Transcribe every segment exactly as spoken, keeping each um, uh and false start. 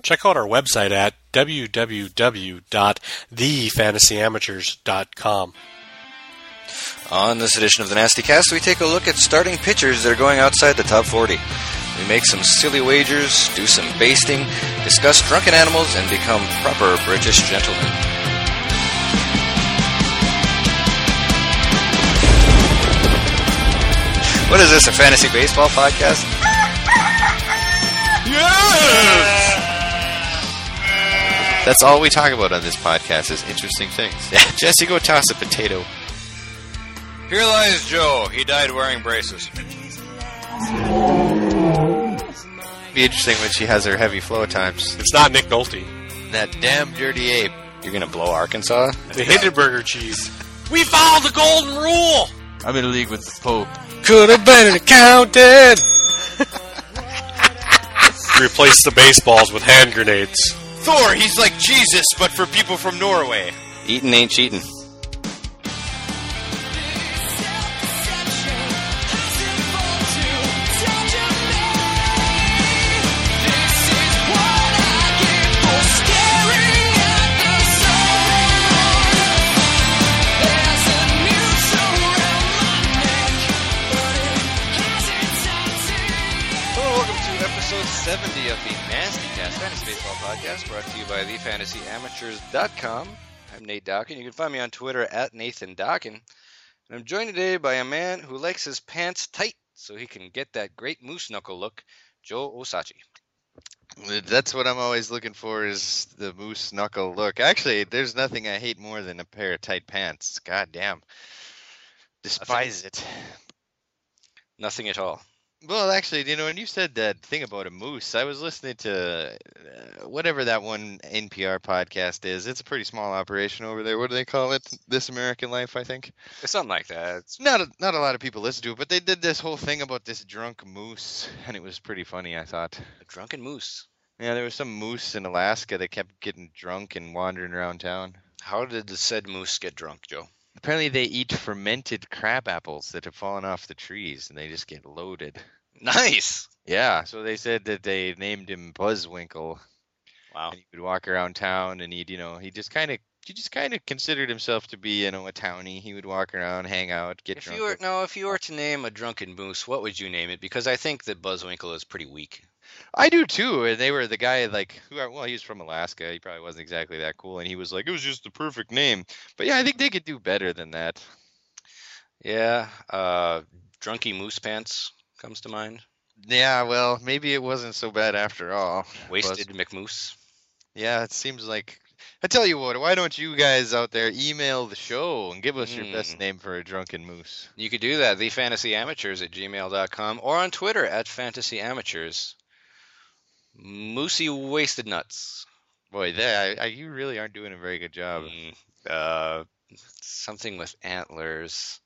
check out our website at w w w dot the fantasy amateurs dot com. On this edition of the Nasty Cast, we take a look at starting pitchers that are going outside the top forty. We make some silly wagers, do some basting, discuss drunken animals, and become proper British gentlemen. What is this, a fantasy baseball podcast? Yes! That's all we talk about on this podcast is interesting things. Yeah, Jesse, go toss a potato. Here lies Joe. He died wearing braces. Be interesting when she has her heavy flow times. It's not Nick Nolte. That damn dirty ape. You're going to blow Arkansas? The Hindenburger cheese. We followed the golden rule! I'm in a league with the Pope. Could have been an accountant! Replace the baseballs with hand grenades. Thor, he's like Jesus, but for people from Norway. Eating ain't cheating. seventy of the Nasty Cast Fantasy Baseball Podcast, brought to you by the fantasy amateurs dot com. I'm Nate Dockin. You can find me on Twitter at Nathan Dockin. And I'm joined today by a man who likes his pants tight so he can get that great moose knuckle look, Joe Osachi. That's what I'm always looking for, is the moose knuckle look. Actually, there's nothing I hate more than a pair of tight pants. God damn. Despise it. Nothing at all. Well, actually, you know, when you said that thing about a moose, I was listening to uh, whatever that one N P R podcast is. It's a pretty small operation over there. What do they call it? This American Life, I think. It's something like that. It's not a, not a lot of people listen to it, but they did this whole thing about this drunk moose, and it was pretty funny, I thought. A drunken moose. Yeah, there was some moose in Alaska that kept getting drunk and wandering around town. How did the said moose get drunk, Joe? Apparently they eat fermented crab apples that have fallen off the trees, and they just get loaded. Nice! Yeah, so they said that they named him Buzzwinkle. Wow. And he would walk around town, and he'd, you know, he just kind of, he just kind of considered himself to be, you know, a townie. He would walk around, hang out, get if drunk. You were, no, if you were to name a drunken moose, what would you name it? Because I think that Buzzwinkle is pretty weak. I do too, and they were the guy like who. Well, he was from Alaska. He probably wasn't exactly that cool, and he was like, it was just the perfect name. But yeah, I think they could do better than that. Yeah, uh, Drunky Moose Pants comes to mind. Yeah, well, maybe it wasn't so bad after all. Wasted Buzz- McMoose. Yeah, it seems like. I tell you what, why don't you guys out there email the show and give us mm. your best name for a drunken moose? You could do that, the fantasy amateurs at gmail dot com, or on Twitter at fantasy amateurs. Moosey Wasted Nuts. Boy, that I, I, you really aren't doing a very good job. Mm, uh, something with antlers.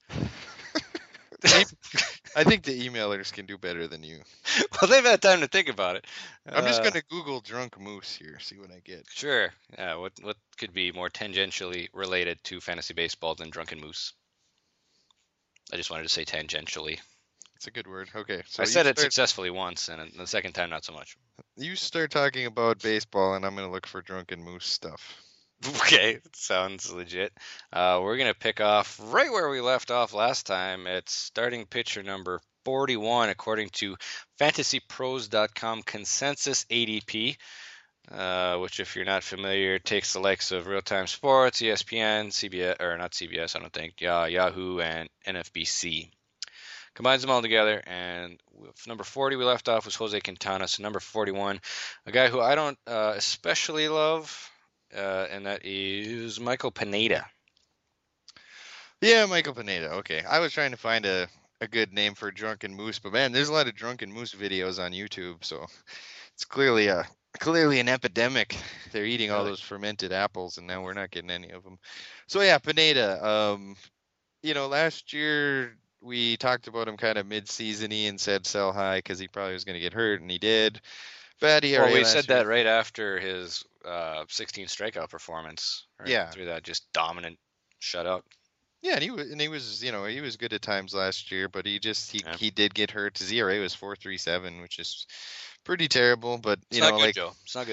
I think the emailers can do better than you. Well, they've had time to think about it. I'm just uh, going to Google drunk moose here, see what I get. Sure. Yeah. What what could be more tangentially related to fantasy baseball than drunken moose? I just wanted to say tangentially. It's a good word. Okay. So I said start, it successfully once, and the second time not so much. You start talking about baseball, and I'm going to look for drunken moose stuff. Okay, sounds legit. Uh, we're going to pick off right where we left off last time. It's starting pitcher number forty-one, according to fantasy pros dot com consensus A D P, uh, which, if you're not familiar, takes the likes of Real Time Sports, E S P N, C B S, or not C B S, I don't think, yeah, Yahoo, and N F B C. Combines them all together, and with number forty we left off was Jose Quintana, so number forty-one, a guy who I don't uh, especially love. Uh, and that is Michael Pineda. Yeah, Michael Pineda. Okay. I was trying to find a, a good name for drunken moose, but man, there's a lot of drunken moose videos on YouTube, so it's clearly a clearly an epidemic. They're eating all those fermented apples, and now we're not getting any of them. So yeah, Pineda. Um, you know, last year we talked about him kind of mid-season-y and said sell high because he probably was going to get hurt, and he did. Bad E R A. Well, we said year. that right after his uh, sixteen strikeout performance. Right? Yeah. Through that just dominant shutout. Yeah, and he was, and he was, you know, he was good at times last year, but he just he, yeah. he did get hurt. His E R A was four point three seven, which is pretty terrible. But you it's know, not good, like Joe. It's not good.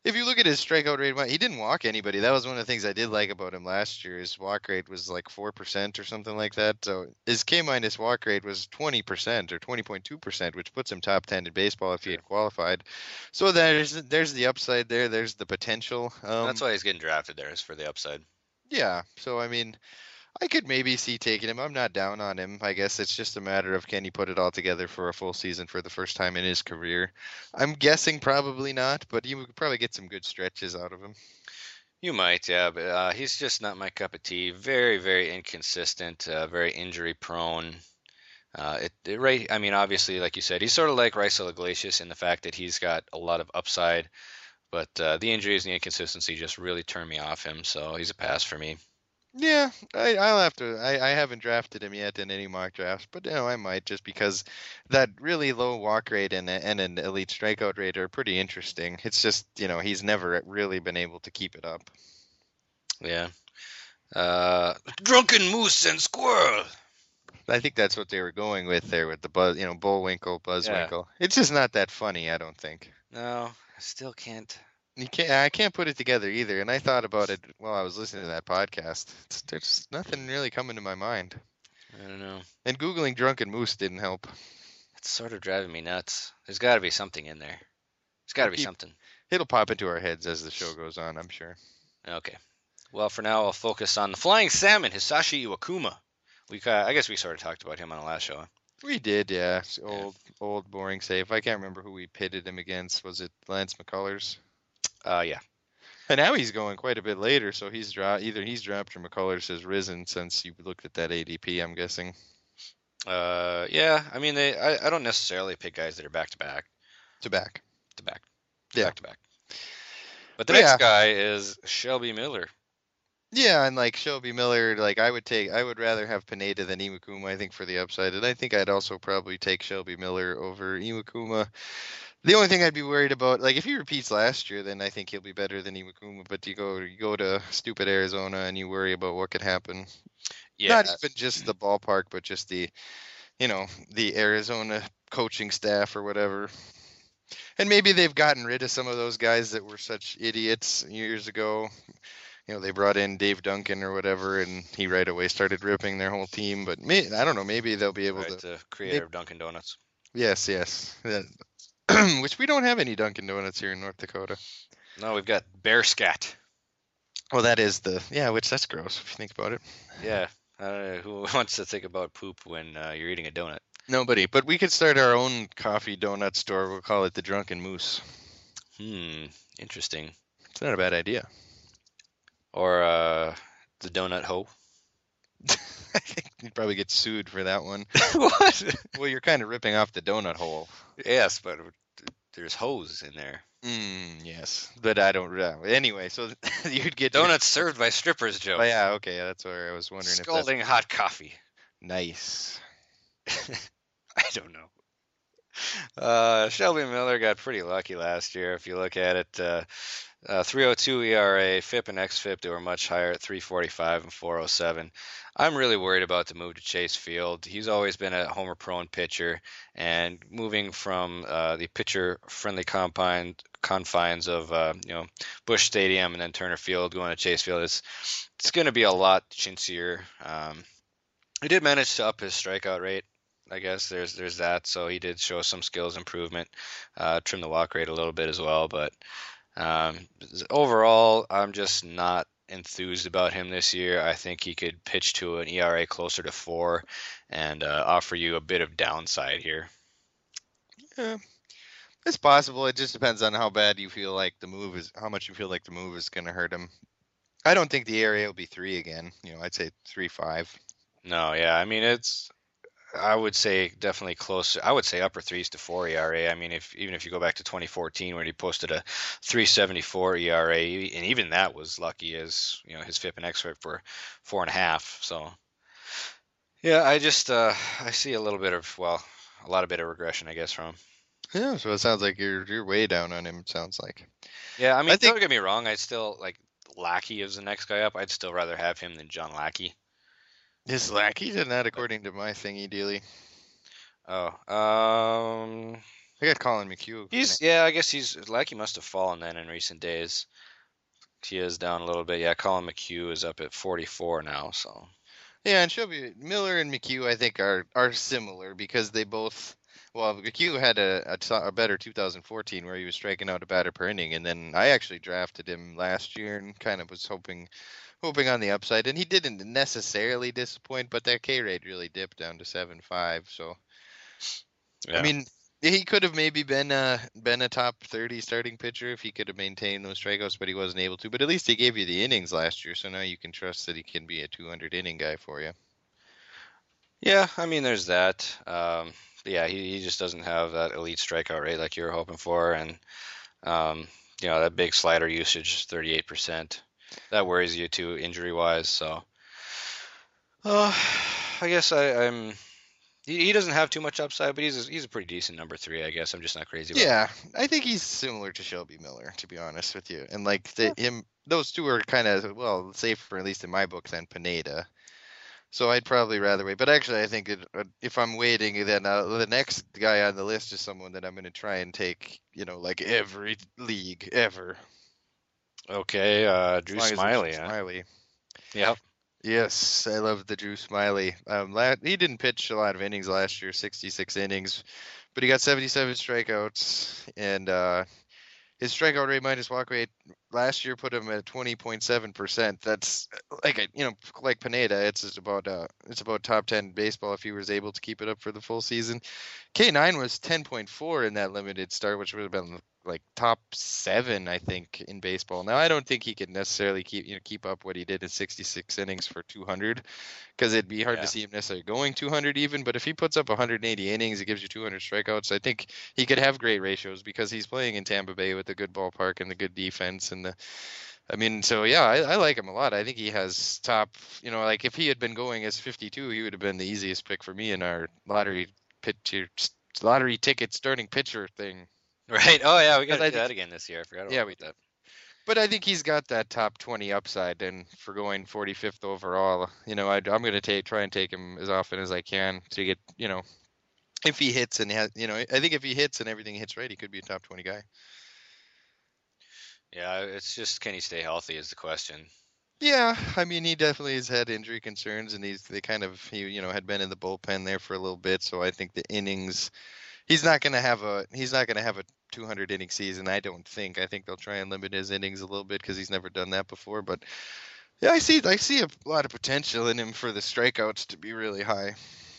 If you look at his strikeout rate, he didn't walk anybody. That was one of the things I did like about him last year. His walk rate was like four percent or something like that. So his K minus walk rate was twenty percent or twenty point two percent, which puts him top ten in baseball if he had qualified. So there's there's the upside there. There's the potential. Um, That's why he's getting drafted there, is for the upside. Yeah. So I mean, I could maybe see taking him. I'm not down on him. I guess it's just a matter of can he put it all together for a full season for the first time in his career. I'm guessing probably not, but you could probably get some good stretches out of him. You might, yeah, but uh, he's just not my cup of tea. Very, very inconsistent, uh, very injury prone. Uh, it, it right. I mean, obviously, like you said, he's sort of like Raisel Iglesias in the fact that he's got a lot of upside, but uh, the injuries and the inconsistency just really turn me off him. So he's a pass for me. Yeah, I, I'll have to. I, I haven't drafted him yet in any mock drafts, but you know I might just because that really low walk rate and and an elite strikeout rate are pretty interesting. It's just you know he's never really been able to keep it up. Yeah. Uh, Drunken Moose and Squirrel. I think that's what they were going with there with the buzz, you know, Bullwinkle, Buzzwinkle. Yeah. It's just not that funny, I don't think. No, I still can't. You can't. I can't put it together either. And I thought about it while I was listening to that podcast. It's, there's nothing really coming to my mind. I don't know. And googling Drunken Moose didn't help. It's sort of driving me nuts. There's got to be something in there. There's got to be Keep, something. It'll pop into our heads as the show goes on, I'm sure. Okay. Well, for now, I'll focus on the Flying Salmon, Hisashi Iwakuma. We, I guess we sort of talked about him on the last show. We did, yeah. Old, yeah. old, boring safe. I can't remember who we pitted him against. Was it Lance McCullers? Uh, yeah. And now he's going quite a bit later, so he's dropped. Either he's dropped or McCullers has risen since you looked at that A D P. I'm guessing. Uh, yeah. I mean, they. I, I don't necessarily pick guys that are back to back. To back. To back. Yeah. Back to back. But the but next yeah. guy is Shelby Miller. Yeah, and like Shelby Miller, like I would take, I would rather have Pineda than Iwakuma, I think, for the upside, and I think I'd also probably take Shelby Miller over Iwakuma. The only thing I'd be worried about, like if he repeats last year, then I think he'll be better than Iwakuma. But you go, you go to stupid Arizona and you worry about what could happen. Yeah. Not even just the ballpark, but just the, you know, the Arizona coaching staff or whatever. And maybe they've gotten rid of some of those guys that were such idiots years ago. You know, they brought in Dave Duncan or whatever, and he right away started ripping their whole team. But may, I don't know, maybe they'll be able right, to. The creator maybe, of Dunkin' Donuts. Yes, yes. Which we don't have any Dunkin' Donuts here in North Dakota. No, we've got Bear Scat. Well, that is the yeah, which that's gross if you think about it. Yeah, I don't know who wants to think about poop when uh, you're eating a donut. Nobody, but we could start our own coffee donut store. We'll call it the Drunken Moose. Hmm, interesting. It's not a bad idea. Or uh, the Donut Hoe. I think you'd probably get sued for that one. What? Well, you're kind of ripping off the donut hole. Yes, but there's hoes in there. Mm, yes, but I don't. Uh, anyway, so you'd get donuts your... served by strippers, Joe. Oh, yeah, okay, that's where I was wondering. Scalding if hot coffee. Nice. I don't know. Uh, Shelby Miller got pretty lucky last year. If you look at it, uh, uh, three oh two E R A, F I P and X F I P, they were much higher at three forty-five and four oh seven. I'm really worried about the move to Chase Field. He's always been a homer-prone pitcher, and moving from uh, the pitcher-friendly confines confines of uh, you know Busch Stadium and then Turner Field, going to Chase Field, it's it's going to be a lot chintzier. Um, he did manage to up his strikeout rate. I guess there's there's that. So he did show some skills improvement, uh, trim the walk rate a little bit as well. But um, overall, I'm just not enthused about him this year. I think he could pitch to an E R A closer to four and uh, offer you a bit of downside here. Yeah, it's possible. It just depends on how bad you feel like the move is, how much you feel like the move is going to hurt him. I don't think the E R A will be three again. You know, I'd say three five. No, yeah, I mean it's. I would say definitely close. I would say upper threes to four E R A. I mean, if even if you go back to twenty fourteen, where he posted a three seventy-four E R A, and even that was lucky, as you know, his F I P and X F I P were four and a half. So, yeah, I just uh, I see a little bit of well, a lot of bit of regression, I guess, from him. Yeah, so it sounds like you're you're way down on him. It sounds like. Yeah, I mean, I think, don't get me wrong. I'd still like Lackey is the next guy up. I'd still rather have him than John Lackey. Is Lackey did not according to my thingy dealy. Oh, um, I got Colin McHugh. He's yeah, I guess he's like he must have fallen then in recent days. He is down a little bit. Yeah, Colin McHugh is up at forty-four now. So Yeah, and Shelby Miller and McHugh, I think, are are similar because they both. Well, McHugh had a, a, t- a better two thousand fourteen where he was striking out a batter per inning, and then I actually drafted him last year and kind of was hoping hoping on the upside, and he didn't necessarily disappoint, but that K rate really dipped down to seven five. So yeah. I mean, he could have maybe been a been a top thirty starting pitcher if he could have maintained those strikeouts, but he wasn't able to. But at least he gave you the innings last year, so now you can trust that he can be a two hundred inning guy for you. Yeah, I mean, there's that. Um, yeah, he, he just doesn't have that elite strikeout rate like you were hoping for, and um, you know that big slider usage, thirty-eight percent. That worries you too, injury wise. So, uh, I guess I, I'm. He, he doesn't have too much upside, but he's a, he's a pretty decent number three, I guess. I'm just not crazy about him. Yeah, I think he's similar to Shelby Miller, to be honest with you. And like the, him, those two are kind of well safer, at least in my book, than Pineda. So I'd probably rather wait. But actually, I think it, uh, if I'm waiting, then uh, the next guy on the list is someone that I'm going to try and take, you know, like every league ever. Okay, uh, Drew As long as it's Smiley. Huh? Smiley. Yep. Yes, I love the Drew Smiley. Um, la- he didn't pitch a lot of innings last year, sixty-six innings, but he got seventy-seven strikeouts, and uh, his strikeout rate minus walk rate last year put him at twenty point seven percent. That's like a, you know, like Pineda, it's just about uh, it's about top ten baseball if he was able to keep it up for the full season. K nine was ten point four in that limited start, which would have been like top seven, I think, in baseball. Now, I don't think he could necessarily keep you know keep up what he did in sixty-six innings for two hundred, because it'd be hard Yeah. to see him necessarily going two hundred even. But if he puts up one hundred eighty innings, it gives you two hundred strikeouts. I think he could have great ratios because he's playing in Tampa Bay with a good ballpark and the good defense and the. I mean, so yeah, I, I like him a lot. I think he has top. You know, like if he had been going as fifty-two, he would have been the easiest pick for me in our lottery pitcher, lottery ticket starting pitcher thing. Right. Oh yeah, we got to I do that think- again this year. I forgot Yeah, about we that. But I think he's got that top twenty upside, and for going forty-fifth overall, you know, I, I'm going to take try and take him as often as I can to get, you know, if he hits and has, you know, I think if he hits and everything hits right, he could be a top twenty guy. Yeah, it's just can he stay healthy is the question. Yeah, I mean, he definitely has had injury concerns, and he's they kind of he you know had been in the bullpen there for a little bit, so I think the innings, he's not going to have a he's not going to have a two hundred inning season. I don't think. I think they'll try and limit his innings a little bit because he's never done that before. But yeah, I see I see a lot of potential in him for the strikeouts to be really high.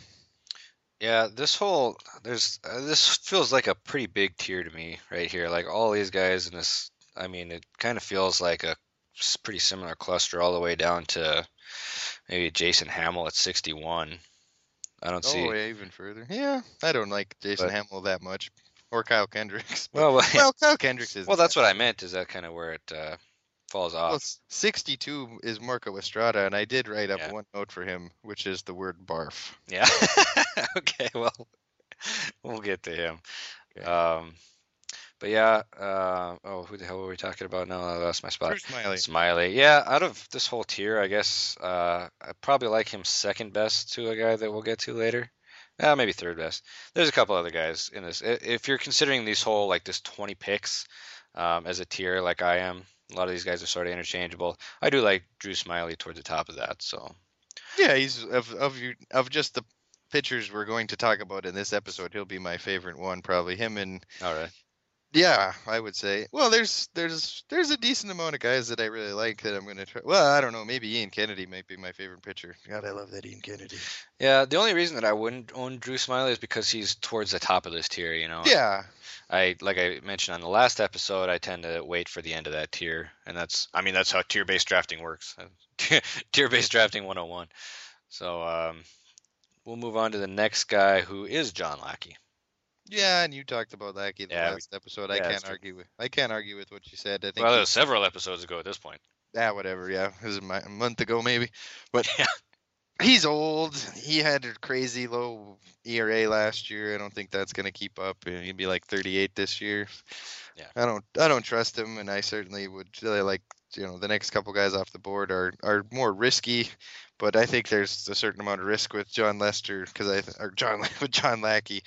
Yeah, this whole there's uh, this feels like a pretty big tier to me right here. Like all these guys in this, I mean, it kind of feels like a s- pretty similar cluster all the way down to maybe Jason Hamill at sixty-one. I don't see. Oh yeah, even further. Yeah, I don't like Jason But- Hamill that much, or Kyle Kendricks. but- Well, well, well, Kyle Kendricks is. well, that's what I meant. Is that kind of where it uh, falls off? Well, s- sixty-two is Marco Estrada, and I did write up Yeah. one note for him, which is the word barf. Yeah. Okay. Well, we'll get to him. Okay. Um, but yeah. Uh, oh, who the hell were we talking about now? I lost my spot. Drew Smiley. Smiley. Yeah. Out of this whole tier, I guess uh, I probably like him second best to a guy that we'll get to later. Uh, maybe third best. There's a couple other guys in this. I- If you're considering these whole like this twenty picks um, as a tier, like I am, a lot of these guys are sort of interchangeable. I do like Drew Smiley towards the top of that. So Yeah, he's of of you of just the pitchers we're going to talk about in this episode. He'll be my favorite one, probably him and all right. yeah, I would say. Well, there's there's there's a decent amount of guys that I really like that I'm gonna try. Well, I don't know. Maybe Ian Kennedy might be my favorite pitcher. God, I love that Ian Kennedy. Yeah, the only reason that I wouldn't own Drew Smiley is because he's towards the top of this tier, you know. Yeah, I like I mentioned on the last episode, I tend to wait for the end of that tier, and that's I mean that's how tier-based drafting works. Tier-based drafting one oh one. So um, we'll move on to the next guy who is John Lackey. yeah, and you talked about Lackey the Yeah, we- last episode. I yeah, that's can't true. argue with I can't argue with what you said. I think Well, that he- was several episodes ago at this point. ah, whatever. Yeah, it was a mi- a month ago maybe, but Yeah. he's old. He had a crazy low E R A last year. I don't think that's going to keep up. He'd be like thirty-eight this year. Yeah. I don't. I don't trust him, and I certainly would really like. You know, the next couple guys off the board are are more risky, but I think there's a certain amount of risk with John Lester because I th- or John with John Lackey.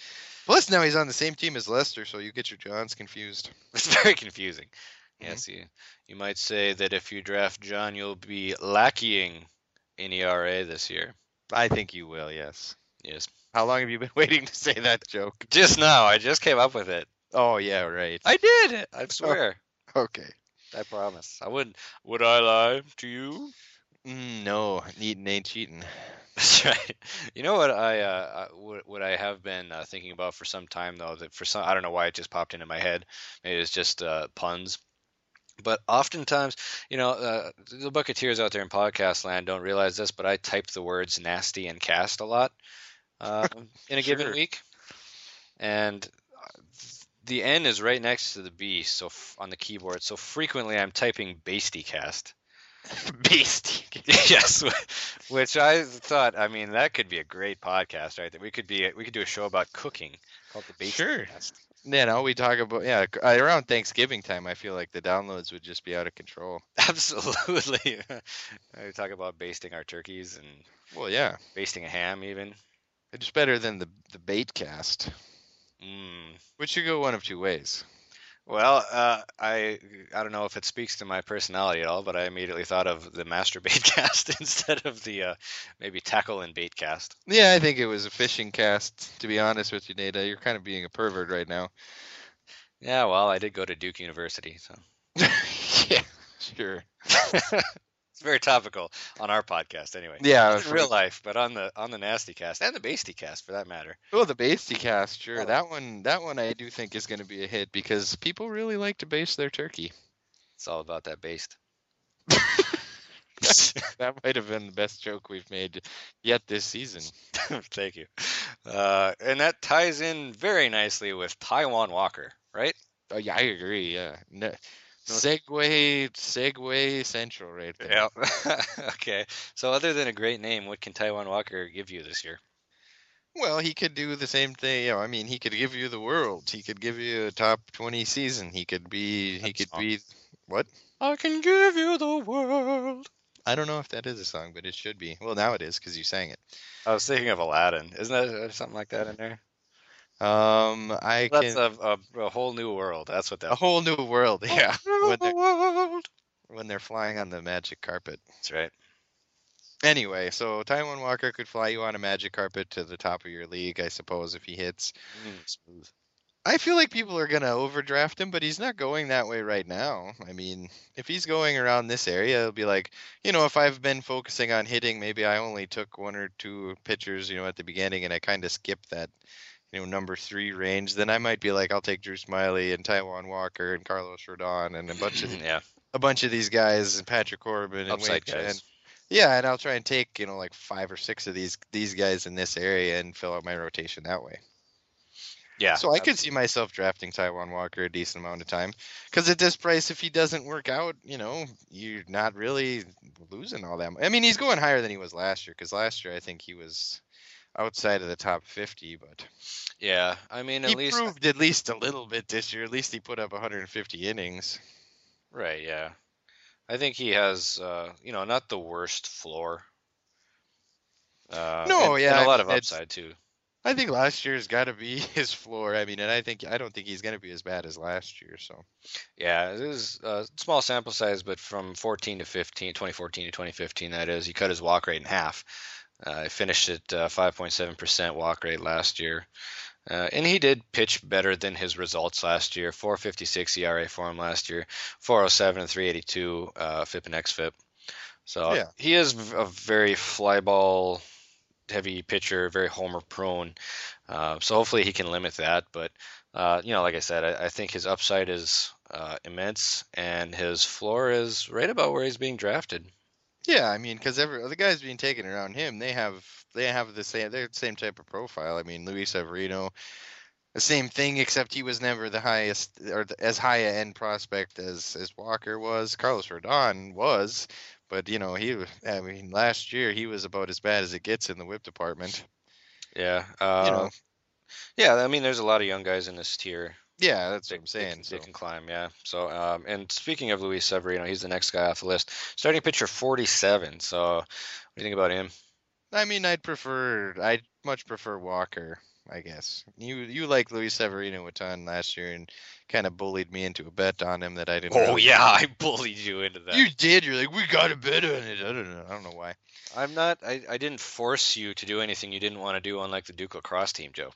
Plus, now he's on the same team as Lester, so you get your Johns confused. It's very confusing. Mhm. Yes, you, you might say that if you draft John, you'll be lacking in E R A this year. I think you will, yes. Yes. How long have you been waiting to say that joke? Just now, I just came up with it. Oh, yeah, right. I did. I swear. Okay. I promise. I wouldn't. Would I lie to you? Mm, no, eating ain't cheating. That's right. You know what I uh I- what, what I have been uh, thinking about for some time though, that for some I don't know why it just popped into my head. Maybe it's just uh, puns. But oftentimes, you know, uh, the Bucketeers out there in podcast land don't realize this, but I type the words nasty and cast a lot uh, in a given Sure. week, and uh, the N is right next to the B, so f- on the keyboard. So frequently, I'm typing basty cast. Beast. Yes, which I thought, I mean, that could be a great podcast, right? That we could be, we could do a show about cooking called the Basty Sure. Cast. Yeah, no, we talk about, yeah, c- uh, around Thanksgiving time, I feel like the downloads would just be out of control. Absolutely. We talk about basting our turkeys and Well, yeah. basting a ham, even. It's better than the, the bait cast, Mm. which should go one of two ways. Well, uh, I I don't know if it speaks to my personality at all, but I immediately thought of the master bait cast instead of the uh, maybe tackle and bait cast. Yeah, I think it was a fishing cast, to be honest with you, Nada. You're kind of being a pervert right now. Yeah, well, I did go to Duke University, so Yeah, sure. it's very topical on our podcast, anyway. Yeah, In for real the- life, but on the on the nasty cast and the basty cast for that matter. Oh, the basty cast, sure. Oh. That one, that one, I do think is going to be a hit because people really like to baste their turkey. It's all about that baste. That might have been the best joke we've made yet this season. Thank you. Uh, and that ties in very nicely with Taiwan Walker, right? Oh yeah, I agree. Yeah, no, Segway, Segway Central, right there. Yeah. Okay. So other than a great name, what can Taiwan Walker give you this year? Well, he could do the same thing. You know, I mean, he could give you the world. He could give you a top twenty season. He could be. He That's could song. be. What? I can give you the world. I don't know if that is a song, but it should be. Well, now it is because you sang it. I was thinking of Aladdin. Isn't that uh, something like that in there? Um, I That's can. a, a, a whole new world. That's what A that. whole new world. Yeah, when they're, world. when they're flying on the magic carpet. That's right. Anyway, so Taiwan Walker could fly you on a magic carpet to the top of your league, I suppose, if he hits. Mm, smooth. I feel like people are going to overdraft him, but he's not going that way right now. I mean, if he's going around this area, it'll be like, you know, if I've been focusing on hitting, maybe I only took one or two pitchers, you know, at the beginning and I kind of skipped that, you know, number three range, then I might be like, I'll take Drew Smiley and Taiwan Walker and Carlos Rodon and a bunch of Yeah. a bunch of these guys and Patrick Corbin and Upside Wade guys. Chen. Yeah, and I'll try and take, you know, like five or six of these these guys in this area and fill out my rotation that way. Yeah. So I could see myself drafting Taiwan Walker a decent amount of time, because at this price, if he doesn't work out, you know, you're not really losing all that much. I mean, he's going higher than he was last year, because last year I think he was outside of the top fifty, but Yeah. I mean, at he least. proved at least a little bit this year. At least he put up one hundred fifty innings. Right. Yeah. I think he has, uh, you know, not the worst floor. Uh, No, and, yeah, and a I lot mean, of it's- upside too. I think last year's got to be his floor. I mean, and I think I don't think he's going to be as bad as last year. So Yeah, it is a small sample size, but from fourteen to fifteen, twenty fourteen to twenty fifteen, that is, he cut his walk rate in half. Uh, he finished at uh, five point seven percent walk rate last year. Uh, and he did pitch better than his results last year. four fifty-six E R A for him last year, four oh seven and three eighty-two uh, F I P and X F I P. So Yeah. he is v- a very fly ball heavy pitcher, very homer prone. Uh, so hopefully he can limit that. But, uh, you know, like I said, I, I think his upside is uh, immense and his floor is right about where he's being drafted. yeah, I mean, because every the guys being taken around him, they have they have the same they're the same type of profile. I mean, Luis Severino, the same thing, except he was never the highest or the, as high a end prospect as as Walker was. Carlos Rodon was, but you know he was. I mean, last year he was about as bad as it gets in the whip department. Yeah. Uh, You know. Yeah, I mean, there's a lot of young guys in this tier. Yeah, that's They, what I'm saying. They, So. they can climb, yeah. So, um, and speaking of Luis Severino, he's the next guy off the list. Starting pitcher forty-seven. So, what do you think about him? I mean, I'd prefer, I'd much prefer Walker. I guess. You you like Luis Severino a ton last year and kind of bullied me into a bet on him that I didn't. Oh really yeah, I bullied you into that. You did. You're like, we got to bet on it. I don't know. I don't know why. I'm not. I, I didn't force you to do anything you didn't want to do, unlike the Duke lacrosse team, Joe.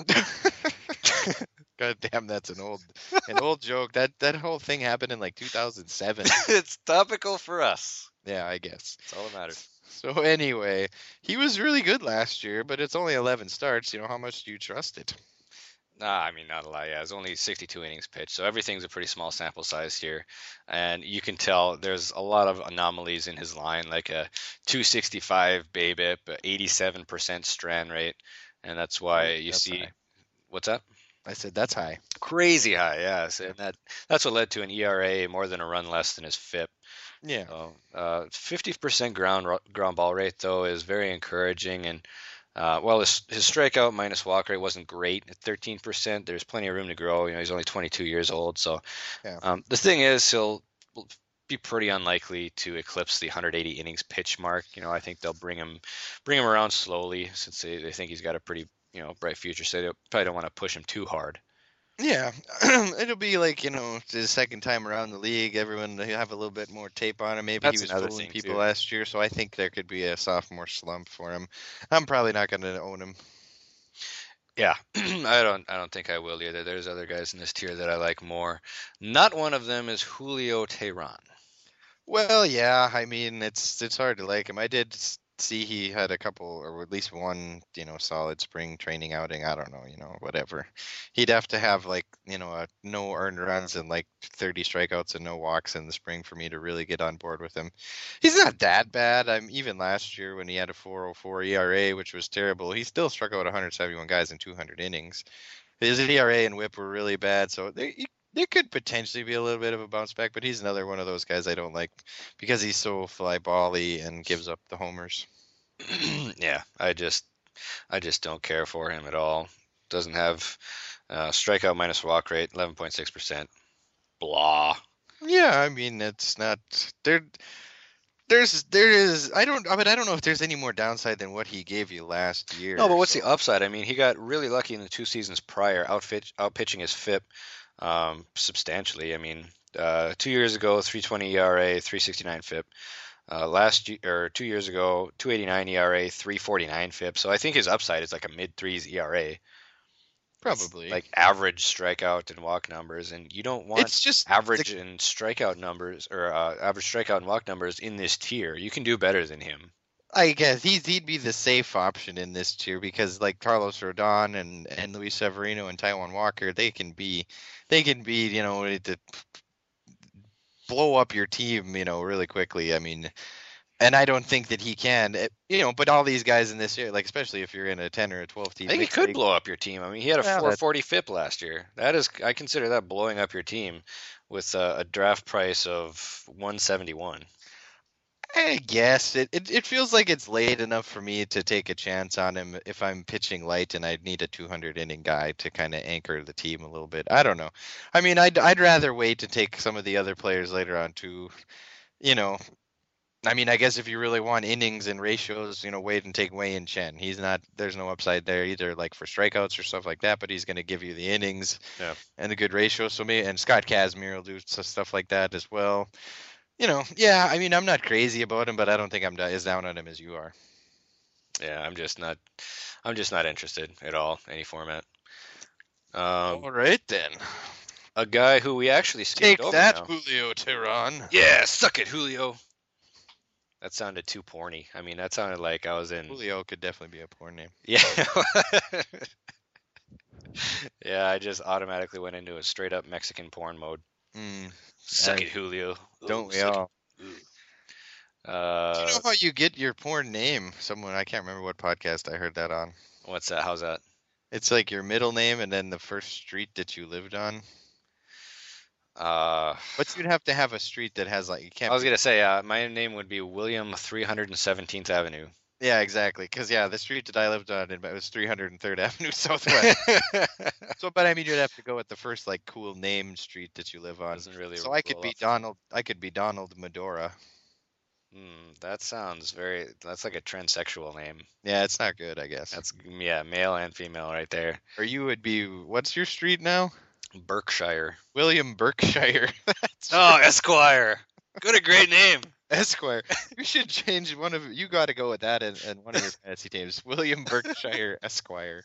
God damn, that's an old an old joke. That that whole thing happened in like two thousand seven. It's topical for us. Yeah, I guess. That's all that matters. So anyway, he was really good last year, but it's only eleven starts. You know, how much do you trust it? Nah, I mean, not a lot. Yeah, it's only sixty-two innings pitched, so everything's a pretty small sample size here, and you can tell there's a lot of anomalies in his line, like a two sixty-five BABIP, a eighty-seven percent strand rate, and that's why Oh, you that's see. high. What's that? I said that's high. Crazy high, yes, and that that's what led to an E R A more than a run less than his F I P. Yeah. So, uh, fifty percent ground ro- ground ball rate though is very encouraging, and uh, well, his his strikeout minus walk rate wasn't great at thirteen percent. There's plenty of room to grow. You know, he's only twenty-two years old, so Yeah. um, the thing is, he'll be pretty unlikely to eclipse the one hundred eighty innings pitch mark. You know, I think they'll bring him bring him around slowly since they, they think he's got a pretty you know bright future. So they probably don't want to push him too hard. Yeah, it'll be like, you know, the second time around the league, everyone will have a little bit more tape on him. Maybe That's he was another fooling thing, people too. last year, so I think there could be a sophomore slump for him. I'm probably not going to own him. Yeah, I don't I don't think I will either. There's other guys in this tier that I like more. Not one of them is Julio Teheran. Well, yeah, I mean, it's it's hard to like him. I did s- see he had a couple, or at least one, you know, solid spring training outing. I don't know, you know, whatever. He'd have to have like, you know, a no earned runs and like thirty strikeouts and no walks in the spring for me to really get on board with him. He's not that bad. I'm even last year when he had a four oh four E R A, which was terrible. He still struck out one hundred seventy-one guys in two hundred innings. His E R A and WHIP were really bad, so there, there could potentially be a little bit of a bounce back. But he's another one of those guys I don't like because he's so fly bally and gives up the homers. Yeah, I just I just don't care for him at all. Doesn't have uh, strikeout minus walk rate, eleven point six percent. Blah. Yeah, I mean it's not there. There's there is I don't but I don't know if there's any more downside than what he gave you last year. No, but what's so- the upside? I mean, he got really lucky in the two seasons prior, outfit outpitching his F I P um, substantially. I mean, uh, two years ago, three twenty E R A, three sixty-nine F I P. Uh, last year or two years ago, two eighty-nine E R A, three forty-nine F I P. So I think his upside is like a mid threes E R A. Probably. It's like average strikeout and walk numbers, and you don't want It's just average the- and strikeout numbers or uh, average strikeout and walk numbers in this tier. You can do better than him. I guess he's he'd be the safe option in this tier because like Carlos Rodon and and Luis Severino and Taijuan Walker, they can be they can be you know to blow up your team you know really quickly. I mean, and I don't think that he can. It- you know, but all these guys in this year, like especially if you're in a ten or a twelve team, I think he mixed could league, blow up your team. I mean, he had a Well, four that- forty F I P last year. That is, I consider that blowing up your team with a, a draft price of one seventy-one. I guess it, it it feels like it's late enough for me to take a chance on him if I'm pitching light and I'd need a two hundred inning guy to kind of anchor the team a little bit. I don't know. I mean, I'd I'd rather wait to take some of the other players later on too. You know, I mean, I guess if you really want innings and ratios, you know, wait and take Wei and Chen. He's not. There's no upside there either, like for strikeouts or stuff like that. But he's going to give you the innings Yeah. and a good ratio. So maybe and Scott Kazmir will do s- stuff like that as well. You know, yeah. I mean, I'm not crazy about him, but I don't think I'm da- as down on him as you are. Yeah, I'm just not, I'm just not interested at all. Any format. Um, All right then. a guy who we actually skipped Take over that, now. Julio Tehran. Yeah, suck it, Julio. That sounded too porny. I mean, that sounded like I was in. Julio could definitely be a porn name. Yeah. Yeah, I just automatically went into a straight up Mexican porn mode. Mm, Suck I- it, Julio. don't Ooh, we suck it. all? Ooh. Do Uh, you know how you get your porn name? Someone I can't remember what podcast I heard that on. what's that? How's that? It's like your middle name and then the first street that you lived on. Uh, But you'd have to have a street that has like you can't. I was be- gonna say, uh, my name would be William three hundred seventeenth Avenue. Yeah, exactly. Because yeah, the street that I lived on it was three hundred third Avenue Southwest. So, but I mean, you'd have to go with the first like cool named street that you live on. Doesn't really So I could roll be off. Donald. I could be Donald Medora. Hmm, that sounds very. That's like a transsexual name. Yeah, it's not good, I guess. That's yeah, male and female right there. Or you would be, what's your street now? Berkshire. William Berkshire. That's Oh, Esquire. What a great name. Esquire. You should change one of, you got to go with that and, and one of your fantasy names. William Berkshire Esquire.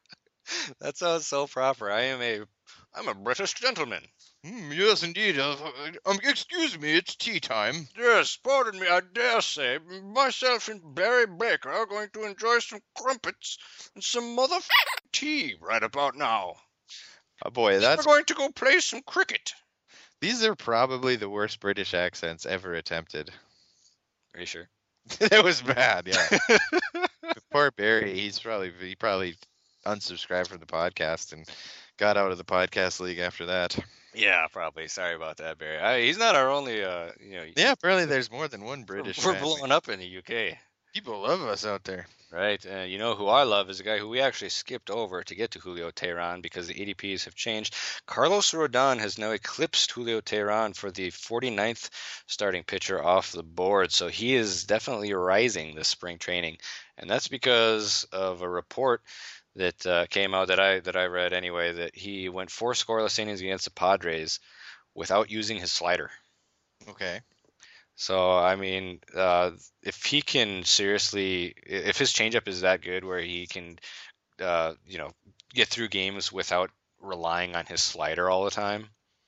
That sounds so proper. I am a, I'm a British gentleman. Mm, yes, indeed. Uh, um, excuse me, it's tea time. Yes, pardon me. I dare say myself and Barry Baker are going to enjoy some crumpets and some mother tea right about now. Oh boy, that's We're going to go play some cricket. these are probably the worst British accents ever attempted. Are you sure? That was bad, yeah. Poor Barry, he's probably he probably unsubscribed from the podcast and got out of the podcast league after that. Yeah, probably. Sorry about that, Barry. I, he's not our only, uh, you know, Yeah, apparently there's more than one British. we're family. blowing up in the U K. People love us out there. Right, and you know who I love is a guy who we actually skipped over to get to Julio Teheran because the A D Ps have changed. Carlos Rodon has now eclipsed Julio Teheran for the forty-ninth starting pitcher off the board, so he is definitely rising this spring training, and that's because of a report that uh, came out that I that I read anyway, that he went four scoreless innings against the Padres without using his slider. Okay. So, I mean, uh, if he can seriously, if his changeup is that good where he can, uh, you know, get through games without relying on his slider all the time,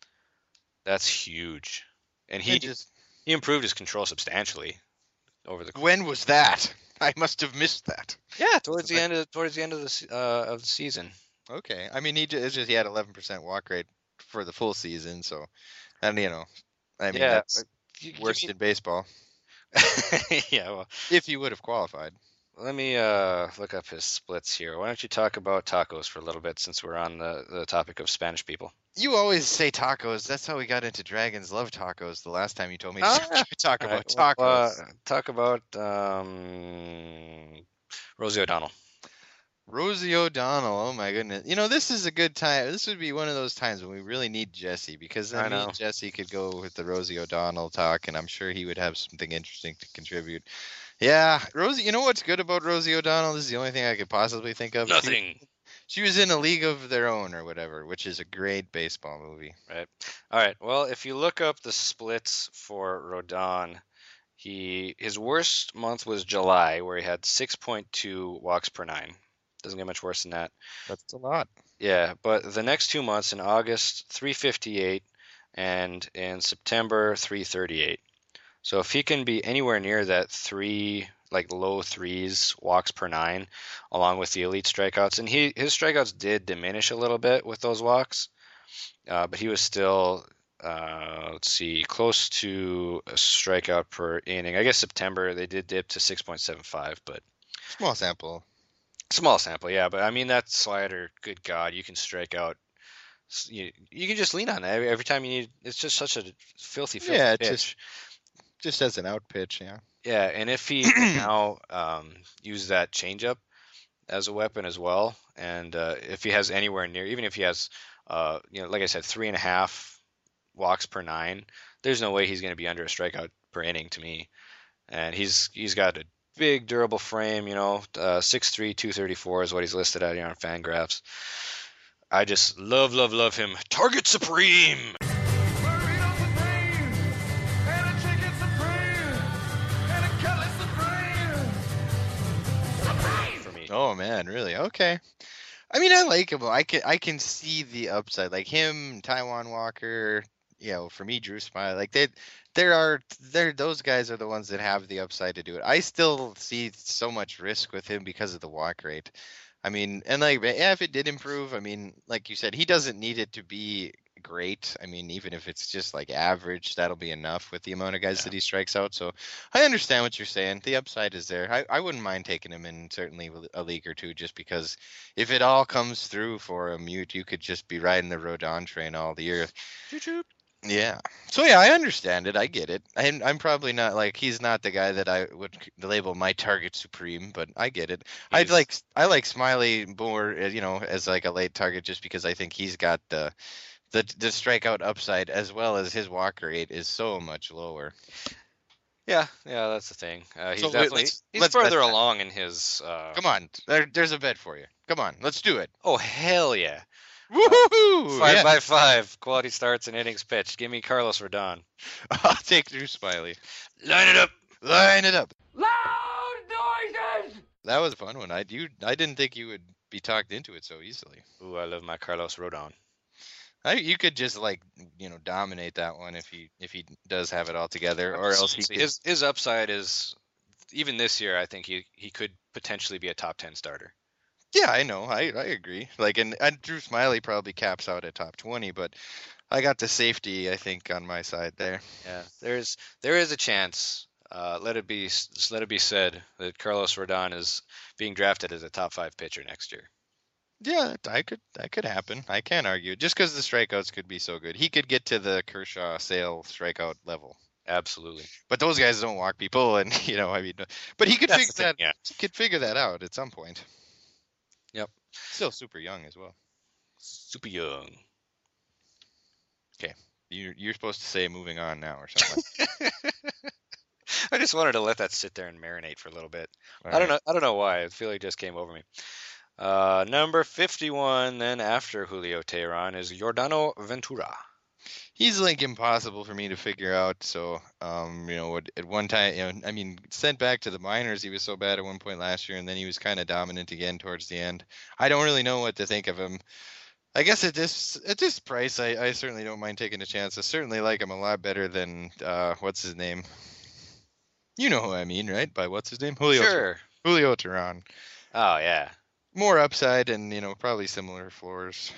that's huge. And he He just he improved his control substantially over the when was that? I must have missed that. yeah towards the end of towards the end of the se- uh, of the season. Okay. I mean, he just, it's just he had eleven percent walk rate for the full season, so and you know, I mean Yeah, that's Give worst me- in baseball yeah, well, if he would have qualified. let me uh, look up his splits here. Why don't you talk about tacos for a little bit since we're on the, the topic of Spanish people? You always say tacos. That's how we got into Dragons Love Tacos the last time you told me to Ah, talk All about right, well, tacos. uh, talk about um, Rosie O'Donnell. Rosie O'Donnell, oh my goodness. You know, this is a good time. This would be one of those times when we really need Jesse because then I me know. and Jesse could go with the Rosie O'Donnell talk, and I'm sure he would have something interesting to contribute. Yeah, Rosie, you know what's good about Rosie O'Donnell? This is the only thing I could possibly think of. She- Nothing. She, was in A League of Their Own or whatever, which is a great baseball movie. All right. Well, if you look up the splits for Rodon, he his worst month was July, where he had six point two walks per nine. Doesn't get much worse than that. That's a lot. Yeah, but the next two months in August, three fifty-eight, and in September, three thirty-eight. So if he can be anywhere near that three, like low threes walks per nine, along with the elite strikeouts, and he his strikeouts did diminish a little bit with those walks, uh, but he was still, uh, let's see, close to a strikeout per inning. I guess September they did dip to six point seven five, but Small sample. small sample, yeah. But I mean that slider, good God, you can strike out. You, you can just lean on that every, every time you need. It's just such a filthy, filthy Yeah, it's pitch. just just as an out pitch, yeah. Yeah, and if he can now um, use that changeup as a weapon as well, and uh, if he has anywhere near, even if he has, uh, you know, like I said, three and a half walks per nine, there's no way he's going to be under a strikeout per inning to me. And he's he's got a big durable frame, you know, uh, six three, two thirty-four is what he's listed at here on Fangraphs. I just love, love, love him. Target Supreme. Burrito Supreme, and a chicken supreme, and a cutlet supreme. For me. Oh man, really? Okay. I mean, I like him. I can I can see the upside. Like him, Taiwan Walker. You know, for me, Drew Smiley. Like they, there are there those guys are the ones that have the upside to do it. I still see so much risk with him because of the walk rate. I mean, and like yeah, if it did improve, I mean, like you said, he doesn't need it to be great. I mean, even if it's just like average, that'll be enough with the amount of guys Yeah. that he strikes out. So I understand what you're saying. The upside is there. I, I wouldn't mind taking him in certainly a league or two, just because if it all comes through for him, you you could just be riding the Rodon train all the year. Yeah. So yeah, I understand it. I get it. I'm I'm probably not like he's not the guy that I would c- label my target supreme, but I get it. I'd He's- like I like Smiley more, uh, you know, as like a late target just because I think he's got the the the strikeout upside as well as his walk rate is so much lower. Yeah, yeah, that's the thing. Uh, he's So let- definitely let's- he's let's bet further that. along in his. Uh, Come on, there, there's a bet for you. Come on, let's do it. oh hell yeah! Woohoo! Five Yeah. by five, quality starts and innings pitched. Give me Carlos Rodon. I'll take Drew Smiley. Line it up. Line it up. Loud noises! That was a fun one. I you I didn't think you would be talked into it so easily. Ooh, I love my Carlos Rodon. I, you could just like you know dominate that one if he if he does have it all together, or else he See, could, his his upside is even this year. I think he he could potentially be a top ten starter. yeah, I know, I I agree. Like and, and Drew Smiley probably caps out at top twenty, but I got the safety I think on my side there. Yeah, there's there is a chance. Uh, let it be let it be said that Carlos Rodon is being drafted as a top five pitcher next year. Yeah, I could that could happen. I can't argue. Just because the strikeouts could be so good, he could get to the Kershaw Sale strikeout level. Absolutely. But those guys don't walk people, and you know, I mean, but he could That's figure the thing, that. yeah. He could figure that out at some point. Yep. Still super young as well. Super young. You, you're supposed to say moving on now or something. I just wanted to let that sit there and marinate for a little bit. All I don't right. know. I don't know why. I feel like it just came over me. Uh, number fifty-one, then after Julio Teheran, is Yordano Ventura. He's like impossible for me to figure out. So, um, you know, at, at one time, you know, I mean, sent back to the minors, he was so bad at one point last year, and then he was kind of dominant again towards the end. I don't really know what to think of him. I guess at this at this price, I, I certainly don't mind taking a chance. I certainly like him a lot better than uh, what's his name? You know who I mean, right? By what's his name? Julio. Sure. Julio Teheran. Oh yeah. More upside and you know probably similar floors.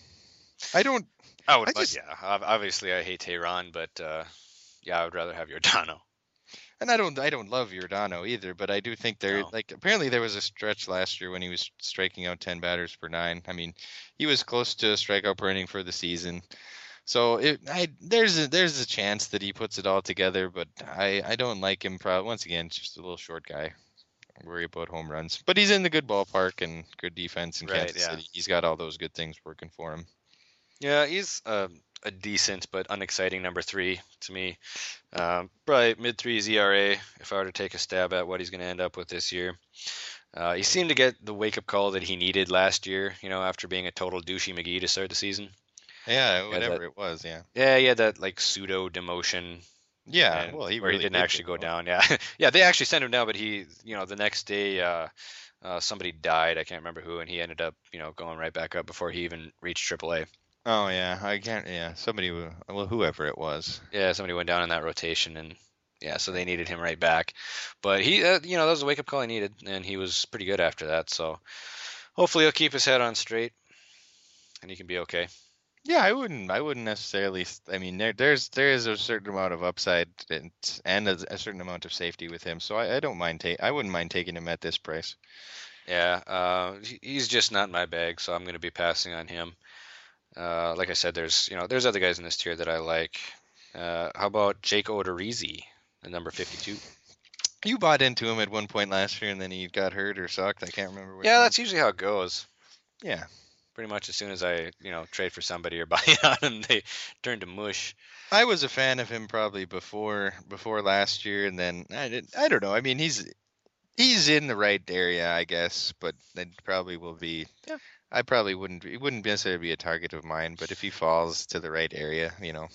I don't. I would. I but just- yeah. ob- Obviously, I hate Teheran, but uh, yeah, I would rather have Yordano. And I don't I don't love Giordano either, but I do think there No. like apparently there was a stretch last year when he was striking out ten batters per nine. I mean, he was close to a strikeout per inning for the season. So it I there's a there's a chance that he puts it all together, but I I don't like him. Probably once again, just a little short guy. I worry about home runs, but he's in the good ballpark and good defense in Right, Kansas yeah. City. He's got all those good things working for him. Yeah, he's uh, a decent but unexciting number three to me. Um, probably mid threes E R A if I were to take a stab at what he's going to end up with this year. Uh, he seemed to get the wake up call that he needed last year, you know, after being a total douchey McGee to start the season. Yeah, whatever that- it was. Yeah. Yeah, he had that like pseudo demotion. Yeah. and- Well, he where really he didn't did actually get go well. down. Yeah, yeah, they actually sent him down, but he, you know, the next day, uh, uh, somebody died. I can't remember who, and he ended up, you know, going right back up before he even reached triple A. Oh yeah, I can't. Yeah, somebody. w- Well, whoever it was. Yeah, somebody went down in that rotation, and yeah, so they needed him right back. But he, uh, you know, that was a wake up call he needed, and he was pretty good after that. So hopefully he'll keep his head on straight, and he can be okay. Yeah, I wouldn't. I wouldn't necessarily. s- I mean, there, there's there is a certain amount of upside and and a, a certain amount of safety with him. So I, I don't mind take. I wouldn't mind taking him at this price. Yeah, uh, he- he's just not my bag, so I'm going to be passing on him. Uh, like I said, there's you know there's other guys in this tier that I like. Uh, how about Jake Odorizzi, the number fifty-two? You bought into him at one point last year, and then he got hurt or sucked. I can't remember. Which Yeah, one. that's usually how it goes. yeah. Pretty much as soon as I you know trade for somebody or buy on them, they turn to mush. I was a fan of him probably before before last year, and then I did. I don't know. I mean, he's he's in the right area, I guess, but it probably will be. Yeah. I probably wouldn't. He wouldn't necessarily be a target of mine, but if he falls to the right area, you know,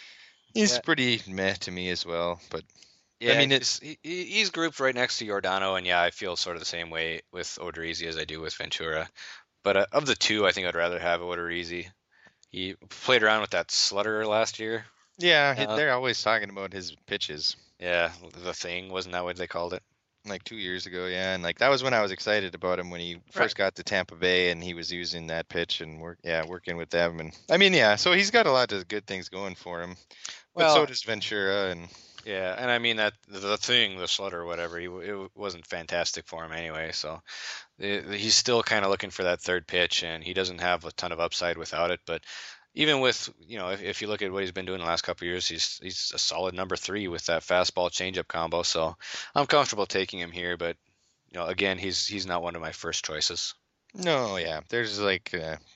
he's Yeah. pretty meh to me as well. But Yeah, mean, it's he, he- he's grouped right next to Giordano, and yeah, I feel sort of the same way with Odorizzi as I do with Ventura. But uh, of the two, I think I'd rather have Odorizzi. He played around with that slutter last year. yeah, he- Uh, they're always talking about his pitches. Yeah, the thing wasn't that what they called it? Like two years ago, yeah, and like that was when I was excited about him when he first got to Tampa Bay and he was using that pitch and work, yeah, working with them. And I mean, yeah, so he's got a lot of good things going for him. But Well- so does Ventura, and Yeah, and I mean that the thing, the slutter, or whatever, he, it wasn't fantastic for him anyway. So it, he's still kind of looking for that third pitch, and he doesn't have a ton of upside without it. But even with you know, if, if you look at what he's been doing the last couple of years, he's he's a solid number three with that fastball changeup combo. So I'm comfortable taking him here, but you know, again, he's he's not one of my first choices. no, yeah, there's like uh,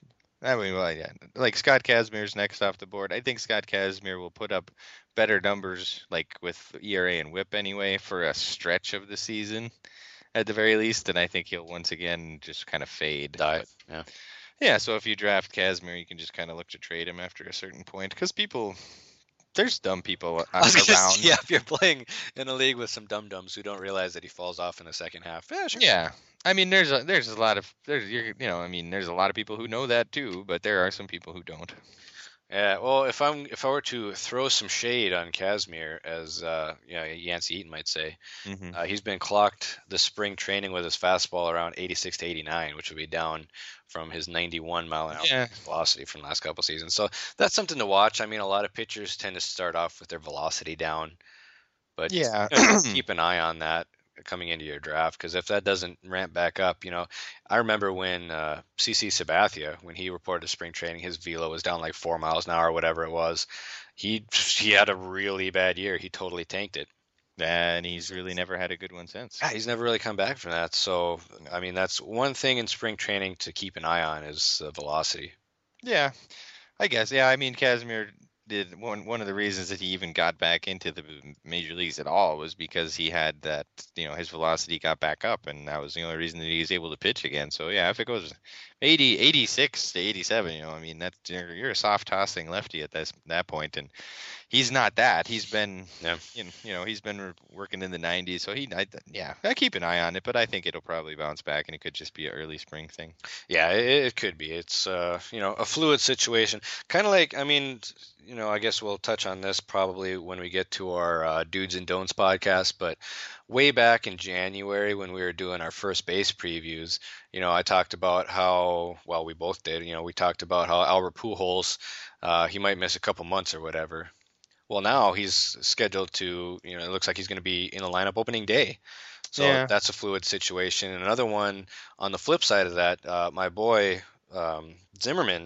I mean, well, yeah, like Scott Kazmir's next off the board. I think Scott Kazmir will put up better numbers, like with E R A and WHIP anyway, for a stretch of the season, at the very least. And I think he'll once again just kind of fade. Die. But, Yeah. yeah, so if you draft Kazmir, you can just kind of look to trade him after a certain point, because people, there's dumb people I was gonna around. say, yeah, if you're playing in a league with some dum dums who don't realize that he falls off in the second half, yeah, sure. Yeah, I mean, there's a there's a lot of there's you're, you know, I mean, there's a lot of people who know that too, but there are some people who don't. Yeah, well, if I'm if I were to throw some shade on Kazmir, as uh, you know, Yancey Eaton might say, Mm-hmm. uh, he's been clocked the spring training with his fastball around eighty-six to eighty-nine, which would be down from his ninety-one mile an hour Yeah. velocity from the last couple seasons. So that's something to watch. I mean, a lot of pitchers tend to start off with their velocity down, but Yeah. you know, keep an eye on that coming into your draft, because if that doesn't ramp back up, you know, I remember when uh, C C Sabathia, when he reported to spring training, his velo was down like four miles an hour, or whatever it was. He he had a really bad year. He totally tanked it. And he's really never had a good one since. Yeah, he's never really come back from that. So, I mean, that's one thing in spring training to keep an eye on is uh, velocity. Yeah, I guess. Yeah, I mean, Kazmir did one one of the reasons that he even got back into the major leagues at all was because he had that, you know, his velocity got back up, and that was the only reason that he was able to pitch again. So yeah, if it goes eighty, eighty-six to eighty-seven, you know, I mean, that's you're, you're a soft tossing lefty at this that point, and he's not that. He's been, Yeah. you know, you know, he's been working in the nineties, so he, I, yeah, I keep an eye on it, but I think it'll probably bounce back, and it could just be an early spring thing. Yeah, it, it could be. It's uh, you know, a fluid situation. Kind of like, I mean, you know, I guess we'll touch on this probably when we get to our uh, Dudes and Don'ts podcast, but way back in January when we were doing our first base previews, you know, I talked about how, well, we both did, you know, we talked about how Albert Pujols, uh, he might miss a couple months or whatever. Well, now he's scheduled to, you know, it looks like he's going to be in the lineup opening day. So Yeah. that's a fluid situation. And another one on the flip side of that, uh, my boy um, Zimmerman,